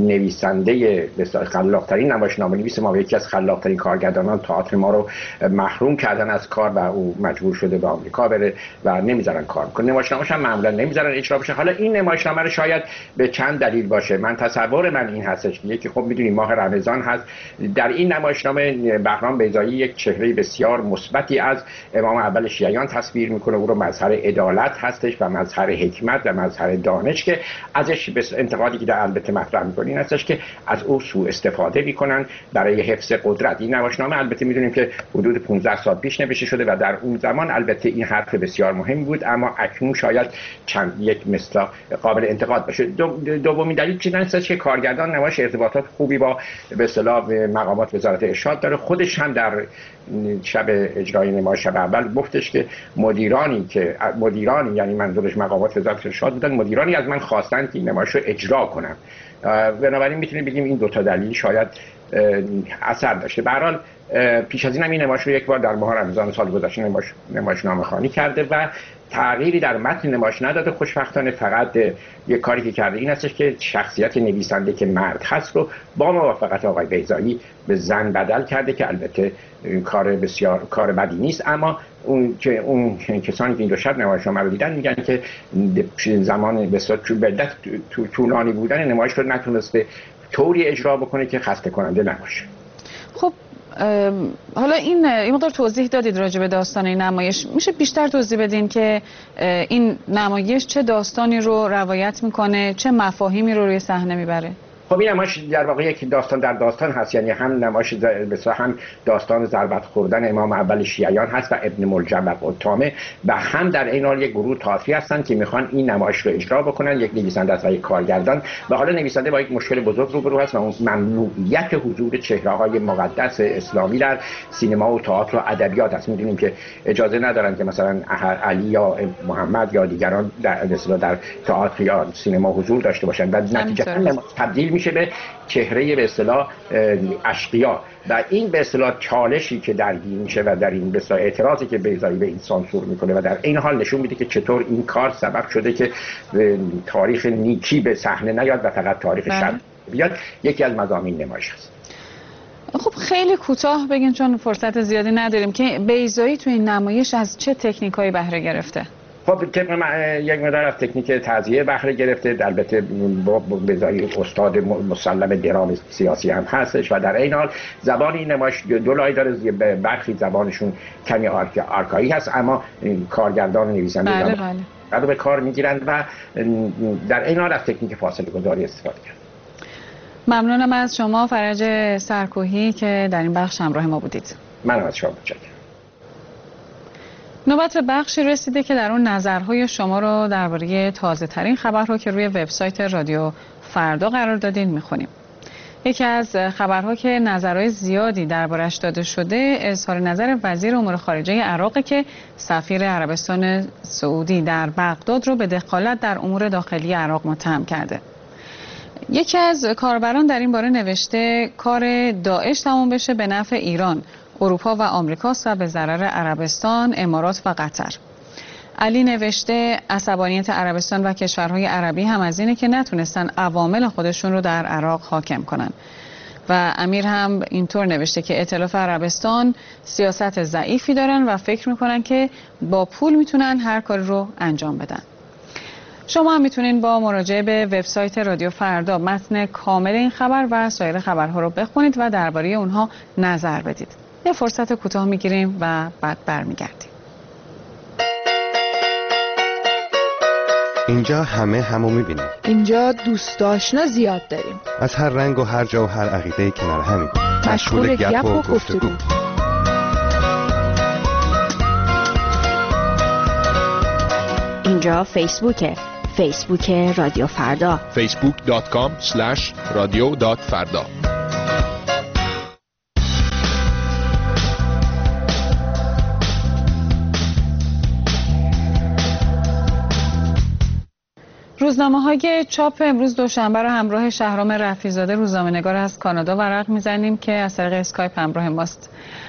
نویسنده، خلاق‌ترین نمایشنامه‌نویس ما و یکی از خلاق‌ترین کارگردانان تئاتر ما رو محروم کردن از کار و او مجبور شده به آمریکا بره و نمیذارن کار کنه. نمایشنامه‌ش هم معمولا نمیذارن اجرا بشه. حالا این نمایشنامه رو شاید به چند دلیل باشه. من تصور من این هستش که یکی خب میدونیم ماه رمضان هست، در این نمایشنامه بهرام بیضایی یک چهره بسیار مثبت از امام اول شیعیان تصویر میکنه. او رو مظهر عدالت هستش و مظهر حکمت و مظهر دانش که ازش به انتقادی که در البته مطرح میکنه این هستش که از او سوء استفاده میکنن برای حفظ قدرت. این نمایشنامه البته میدونیم که حدود 15 سال پیش نوشته شده و در اون زمان البته این حرف بسیار مهم بود، اما اکنون شاید یک مثلا قابل انتقاد باشه. دومین دلیل چیز هستش که کارگردان نمایش ارتباطات خوبی با به اصطلاح مقامات وزارت ارشاد داره. خودش هم در شب اجرای نمایش شب اول گفتش که مدیرانی یعنی منظورش مقامات وزارت ارشاد بودن، مدیرانی از من خواستند که این نمایش رو اجرا کنم بنابراین میتونیم بگیم این 2 تا دلیل شاید اثر داشته. به هر حال پیش از این هم این نمایش رو یک بار در ماه رمضان سال گذشته نمایشنامه خوانی کرده و تغییری در متن نمایش نداده. خوشبختانه فقط یک کاری که کرده این هستش که شخصیت نویسنده که مرد هست رو با موافقت آقای بیضایی به زن بدل کرده که البته کار بسیار کار بدی نیست، اما اون کسانی که این 2 شب نمایشنامه رو دیدن میگن که زمان بسیار طولانی بودن نمایش رو نتونسته طوری اجرا بکنه که خسته کننده نباشه. خب حالا این مقدار توضیح دادید راجع به داستان این نمایش، میشه بیشتر توضیح بدین که این نمایش چه داستانی رو روایت میکنه، چه مفاهیمی رو روی صحنه میبره؟ خب این نمایش در واقع یک داستان در داستان هست، یعنی هم نمایش بسیار هم داستان ضربت خوردن امام اول شیعیان هست و ابن ملجم و قطامه و هم در این حال یک گروه طائفی هستن که میخوان این نمایش رو اجرا بکنن، یک نویسنده است و یک کارگردان. و حالا نویسنده با یک مشکل بزرگ روبرو هست و اون ممنوعیت حضور چهره‌های مقدس اسلامی در سینما و تئاتر و ادبیات است. می‌دونیم که اجازه ندارن که مثلا علی یا محمد یا دیگران در تئاتر یا سینما حضور داشته باشن و نتیجه تبدیل میشه به چهره به اصطلاح اشقیا و این به اصطلاح چالشی که درگیر میشه و در این به اصطلاح اعتراضی که بیضایی به این سانسور میکنه و در این حال نشون میده که چطور این کار سبب شده که تاریخ نیکی به صحنه نیاد و فقط تاریخ شر بیاد، یکی از مضامین نمایش است. خب خیلی کوتاه بگین چون فرصت زیادی نداریم که بیضایی تو این نمایش از چه تکنیکایی بهره گرفته؟ خب طبق یک مقدار از تکنیک تعزیه بهره گرفته. البته بیضایی استاد مسلم درام سیاسی هم هستش و در این حال زبان این نمایش 2 لایه داره، برخی زبانشون کمی آرکایی هست اما کارگردان و نویسنده رو به کار میگیرن و در این حال از تکنیک فاصله گذاری استفاده کردن. ممنونم از شما فرج سرکوهی که در این بخش همراه ما بودید. من از شما متشکرم. نوبت بخشی رسیده که در اون نظرهای شما رو درباره تازه ترین خبرها که روی وبسایت رادیو فردا قرار دادین میخونیم. یکی از خبرها که نظرهای زیادی دربارش داده شده اظهار نظر وزیر امور خارجه عراق که سفیر عربستان سعودی در بغداد رو به دخالت در امور داخلی عراق متهم کرده. یکی از کاربران در این باره نوشته کار داعش تمام بشه به نفع ایران، اروپا و آمریکاست و به ضرر عربستان، امارات و قطر. علی نوشته عصبانیت عربستان و کشورهای عربی هم از اینه که نتونستن عوامل خودشون رو در عراق حاکم کنن. و امیر هم اینطور نوشته که ائتلاف عربستان سیاست ضعیفی دارن و فکر میکنن که با پول میتونن هر کاری رو انجام بدن. شما هم میتونین با مراجعه به وبسایت رادیو فردا متن کامل این خبر و سایر خبرها رو بخونید و درباره اونها نظر بدید. یه فرصت کوتاه میگیریم و بعد برمیگردیم. اینجا همو میبینیم. اینجا دوست آشنا زیاد داریم. از هر رنگ و هر جا و هر عقیده کنار همیم. مشغول گپ و گفتگو. اینجا فیسبوک رادیو فردا. facebook.com/radio.farda. روزنامه‌های چاپ امروز دوشنبه را همراه شهرام رفیع‌زاده روزنامه‌نگار از کانادا ورق می‌زنیم که از طریق اسکایپ همراه ماست.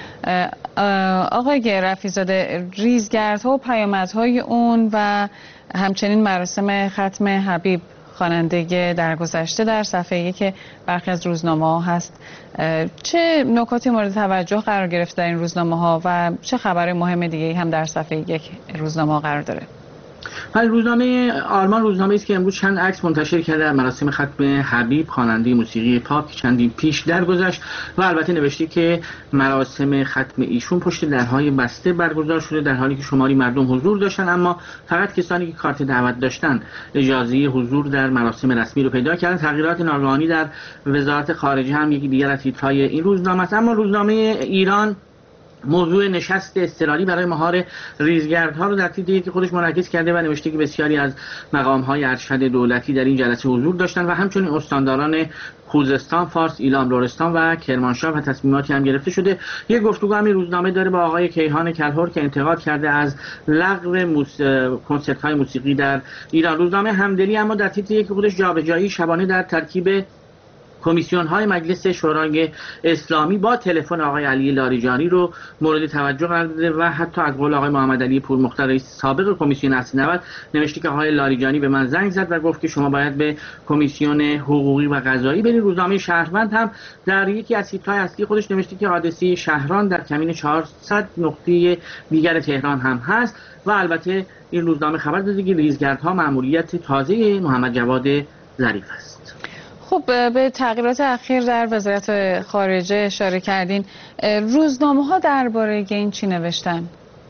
آقای رفیع‌زاده، ریزگردها و پیامدهای اون و همچنین مراسم ختم حبیب خواننده درگذشته در صفحه 1 برخی از روزنامه‌ها هست، چه نکاتی مورد توجه قرار گرفته در این روزنامه‌ها و چه خبر مهم دیگه‌ای هم در صفحه 1 روزنامه‌ها قرار داره؟ روزنامه آلمان روزنامه‌ای است که امروز چند عکس منتشر کرده در مراسم ختم حبیب خواننده موسیقی پاپ چندین پیش درگذشت و البته نوشته که مراسم ختم ایشون پشت درهای بسته برگزار شده در حالی که شماری مردم حضور داشتن، اما فقط کسانی که کارت دعوت داشتن اجازه حضور در مراسم رسمی رو پیدا کردن. تغییرات ناگهانی در وزارت خارجه هم یکی دیگر از تیترهای این روزنامه است. اما روزنامه ایران موضوع نشست اضطراری برای مهار ریزگردها رو در تیتری که خودش منعکس کرده و نوشته که بسیاری از مقام‌های ارشد دولتی در این جلسه حضور داشتند و همچنین استانداران خوزستان، فارس، ایلام، لرستان و کرمانشاه و تصمیماتی هم گرفته شده. یک گفتگو هم روزنامه داره با آقای کیهان کلهر که انتقاد کرده از لغو کنسرت‌های موسیقی در ایران. روزنامه همدلی اما در تیتری که خودش جابجایی شبانه در ترکیب کمیسیون‌های مجلس شورای اسلامی با تلفن آقای علی لاریجانی رو مورد توجه قرار داده و حتی از قول آقای محمد علی پورمختار رئیس سابق کمیسیون اصلی 90 نوشته که آقای لاریجانی به من زنگ زد و گفت که شما باید به کمیسیون حقوقی و قضایی برید. روزنامه شهروند هم در یکی از تیترهای اصلی خودش نوشته که حادثه شهران در کمین 400 نقطه دیگر تهران هم هست و البته این روزنامه خبر داده که ریزگردها مأموریت تازه محمد جواد ظریف است. خب به تغییرات اخیر در وزارت خارجه اشاره کردین. روزنامه‌ها درباره این چی نوشتن؟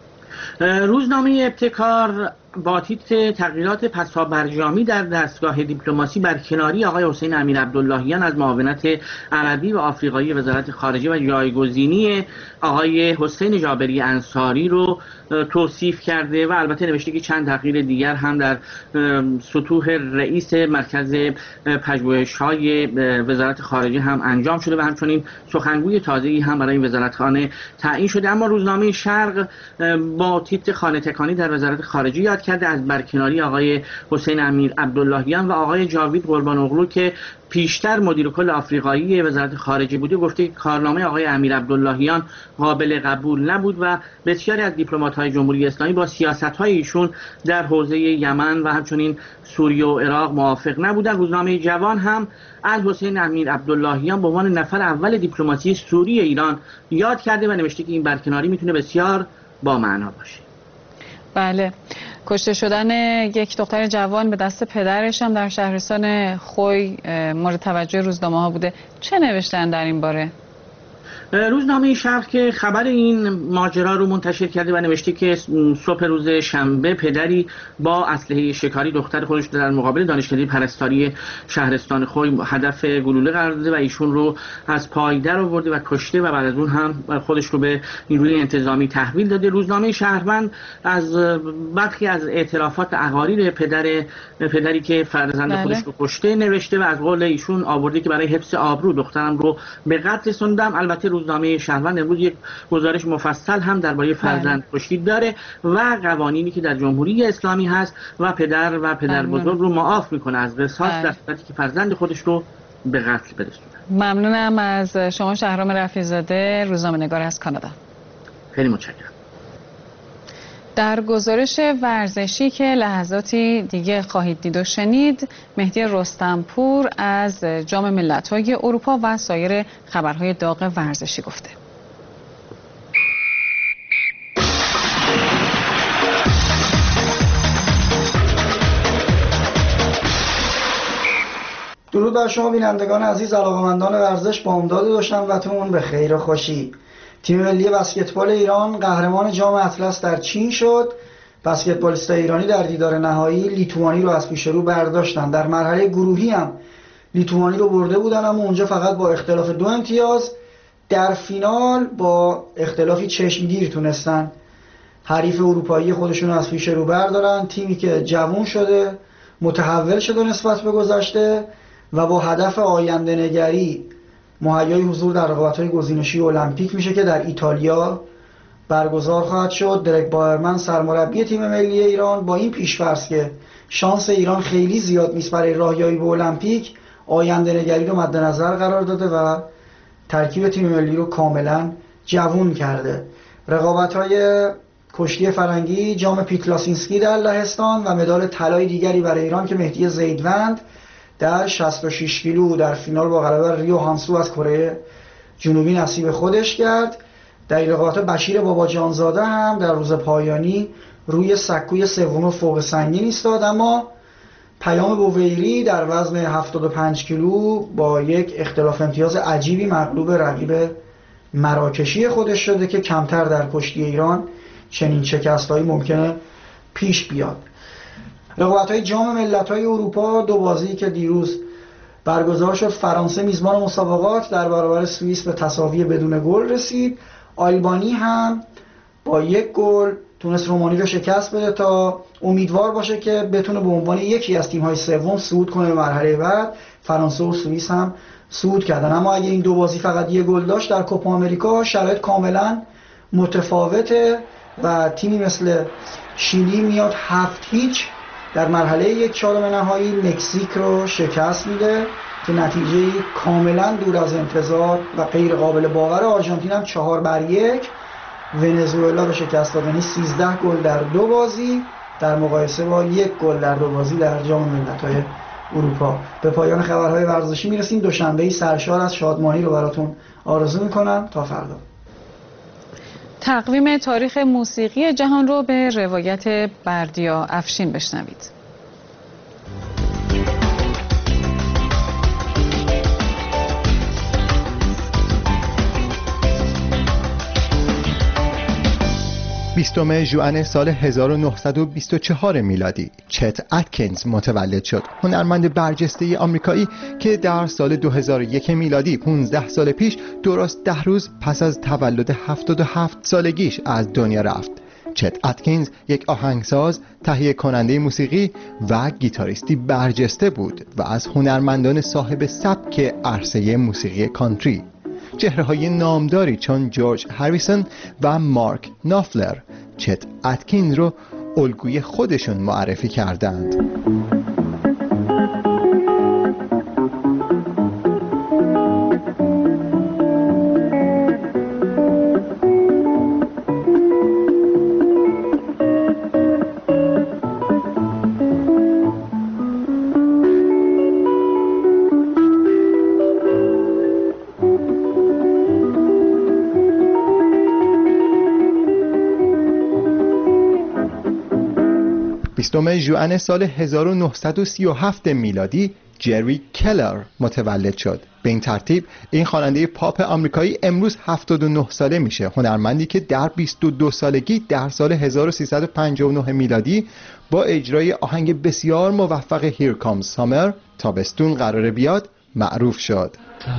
روزنامه ابتکار با تیتر تغییرات پسابرجامی در دستگاه دیپلماسی برکناری آقای حسین امیر عبداللهیان از معاونت عربی و آفریقایی وزارت خارجه و جایگزینی آقای حسین جابری انصاری رو توصیف کرده و البته نوشته که چند تغییر دیگر هم در سطوح رئیس مرکز پژوهش‌های وزارت خارجه هم انجام شده و همچنین سخنگوی تازه‌ای هم برای این وزارتخانه تعیین شده. اما روزنامه شرق با تیتر خانه تکانی در وزارت خارجه یاد کرده از برکناری آقای حسین امیر عبداللهیان و آقای جاوید قربان اغلو که پیشتر مدیر کل آفریقایی وزارت خارجه بوده گفته که کارنامه آقای امیر عبداللهیان قابل قبول نبود و بسیاری از دیپلمات‌های جمهوری اسلامی با سیاست‌های ایشون در حوزه یمن و همچنین سوریه و عراق موافق نبودند. روزنامه جوان هم از حسین امیر عبداللهیان به عنوان نفر اول دیپلماسی سوری ایران یاد کرده و نوشته که این برکناری میتونه بسیار با معنا باشه. بله، کشته شدن یک دختر جوان به دست پدرش هم در شهرستان خوی مورد توجه روزنامه‌ها بوده. چه نوشتن در این باره؟ روزنامه شرق که خبر این ماجرا رو منتشر کرده و نوشته که صبح روز شنبه پدری با اسلحه شکاری دختر خودش در مقابل دانشکده پرستاری شهرستان خوی هدف گلوله قرار داده و ایشون رو از پای در آورده و کشته و بعد از اون هم خودش رو به نیروی انتظامی تحویل داده. روزنامه شهروند از برخی از اعترافات اقاریر پدری که فرزند خودش رو کشته نوشته و از قول ایشون آورده که برای حفظ آبرو دخترم رو به قتل رسوندم. البته روزنامه شهروند امروز یک گزارش مفصل هم درباره فرزند کشی داره و قوانینی که در جمهوری اسلامی هست و پدر بزرگ رو معاف میکنه از قصاص در صورتی که فرزند خودش رو به قتل برسونه. ممنونم از شما شهرام رفیع‌زاده، روزنامه‌نگار از کانادا. خیلی متشکرم. در گزارش ورزشی که لحظاتی دیگه خواهید دید و شنید، مهدی رستمپور از جام ملت‌های اروپا و سایر خبرهای داغ ورزشی گفته. درود بر شما بینندگان عزیز، علاقه‌مندان ورزش، با امداد دوشنبه‌تون به خیر و خوشی. تیم ملی بسکتبال ایران قهرمان جام اطلس در چین شد. بسکتبالیستای ایرانی در دیدار نهایی لیتوانی رو از پیش رو برداشتن. در مرحله گروهی هم لیتوانی رو برده بودن، اما اونجا فقط با اختلاف 2 امتیاز. در فینال با اختلافی چشمگیر تونستن حریف اروپایی خودشون رو از پیش رو بردارن. تیمی که جوان شده، متحول شده نسبت به گذشته و با هدف آینده نگری مهیای حضور در رقابت‌های گزینشی المپیک میشه که در ایتالیا برگزار خواهد شد. درک بایرمن سرمربی تیم ملی ایران با این پیش‌فرض که شانس ایران خیلی زیاد نیست برای راهیابی به المپیک، آینده نگری رو مد نظر قرار داده و ترکیب تیم ملی رو کاملا جوون کرده. رقابت‌های کشتی فرنگی، جام پیت لاسینسکی در لهستان و مدال طلای دیگری برای ایران که مهدی زیدوند در 66 کیلو در فینال با غلبه ریو هانسو از کره جنوبی نصیب خودش کرد. در این رقابت بشیر بابا جانزاده هم در روز پایانی روی سکوی سوم فوق سنگین ایستاد، اما پیام بویری در وزن 75 کیلو با یک اختلاف امتیاز عجیبی مغلوب رقیب مراکشی خودش شده که کمتر در کشتی ایران چنین شکست‌هایی ممکنه پیش بیاد. رقابت‌های جام ملت‌های اروپا، 2 بازی که دیروز برگزار شد. فرانسه میزبان مسابقات در برابر سوئیس به تساوی بدون گل رسید. آلبانی هم با 1 گل تونست رومانی رو شکست بده تا امیدوار باشه که بتونه به عنوان یکی از تیم‌های سوم صعود کنه به مرحله بعد. فرانسه و سوئیس هم صعود کردن، اما اگه این دو بازی فقط 1 گل داشت در کوپا آمریکا شرایط کاملا متفاوته و تیمی مثل شیلی میاد 7-0 در مرحله 1/4 نهایی مکزیک رو شکست میده که نتیجه کاملا دور از انتظار و غیر قابل باور. آرژانتین هم 4-1 ونزوئلا رو شکست داد، یعنی 13 گل در 2 بازی در مقایسه با 1 گل در 2 بازی در جام ملت‌های اروپا. به پایان خبرهای ورزشی میرسیم. دوشنبه‌ای سرشار از شادمانی رو براتون آرزو میکنم. تا فردا. تقویم تاریخ موسیقی جهان رو به روایت بردیا افشین بشنوید. 20 ژوئن سال 1924 میلادی چت اتکینز متولد شد. هنرمند برجسته آمریکایی که در سال 2001 میلادی 15 سال پیش درست 10 روز پس از تولد 77 سالگیش از دنیا رفت. چت اتکینز یک آهنگساز، تهیه کننده موسیقی و گیتاریستی برجسته بود و از هنرمندان صاحب سبک عرصه موسیقی کانتری. چهره‌های نامداری چون جورج هریسون و مارک نافلر چت اتکینز رو الگوی خودشون معرفی کردند. ژوئن سال 1937 میلادی جری کلر متولد شد. به این ترتیب این خواننده پاپ آمریکایی امروز 79 ساله میشه. هنرمندی که در 22 سالگی در سال 1359 میلادی با اجرای آهنگ بسیار موفق Here Comes Summer تابستون قراره بیاد معروف شد.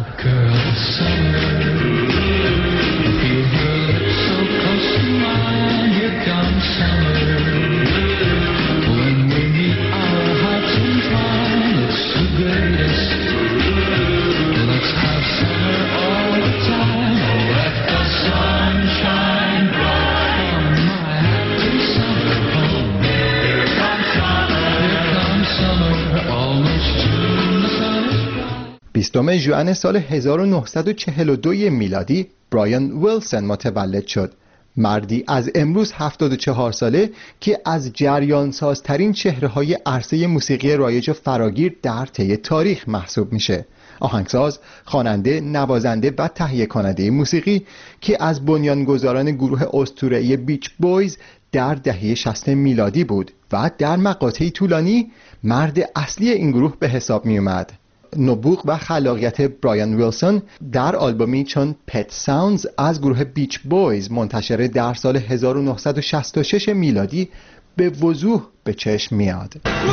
ژوئن سال 1942 میلادی برایان ویلسون متولد شد. مردی از امروز 74 ساله که از جریان سازترین چهره‌های عرصه موسیقی رایج و فراگیر در طی تاریخ محسوب میشه. آهنگساز، خواننده، نوازنده و تهیه کننده موسیقی که از بنیانگذاران گروه اسطوره‌ای بیچ بویز در دهه 60 میلادی بود و در مقاطعی طولانی مرد اصلی این گروه به حساب می اومد. نبوغ و خلاقیت برایان ویلسون در آلبومی چون پت ساوندز از گروه بیچ بویز منتشر در سال 1966 میلادی به وضوح به چشم میاد.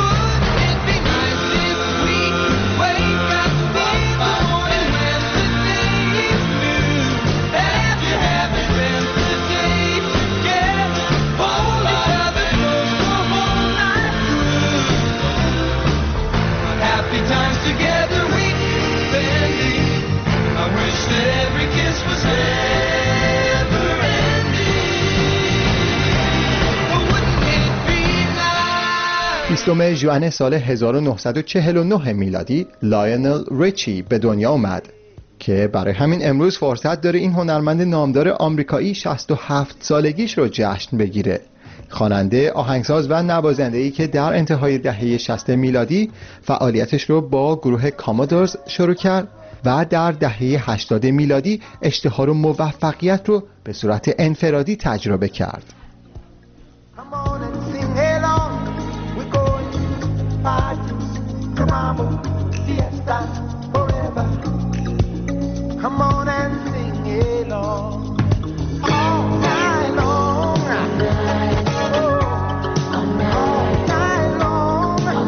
ژوئن سال 1949 میلادی لایونل ریچی به دنیا اومد که برای همین امروز فرصت داره این هنرمند نامدار آمریکایی 67 سالگیش رو جشن بگیره. خواننده، آهنگساز و نوازنده‌ای که در انتهای دهه 60 میلادی فعالیتش رو با گروه کامودورز شروع کرد و در دهه 80 میلادی اشتهار و موفقیت رو به صورت انفرادی تجربه کرد. Come on and sing along all night long, all night long, all night long, all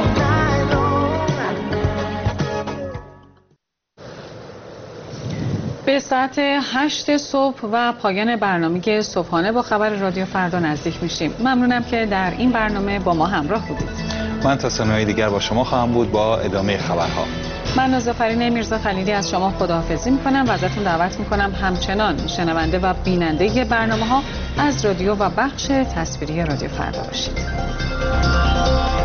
night long. به ساعت 8 صبح و پایان برنامه صبحانه با خبر رادیو فردا نزدیک میشیم. ممنونم که در این برنامه با ما همراه بودید. من تا ثانیه‌های دیگر با شما خواهم بود با ادامه خبرها. من نازافرین میرزا خلیلی از شما خداحافظی میکنم و ازتون دعوت میکنم همچنان شنونده و بیننده برنامه‌ها از رادیو و بخش تصویری رادیو فردا باشید.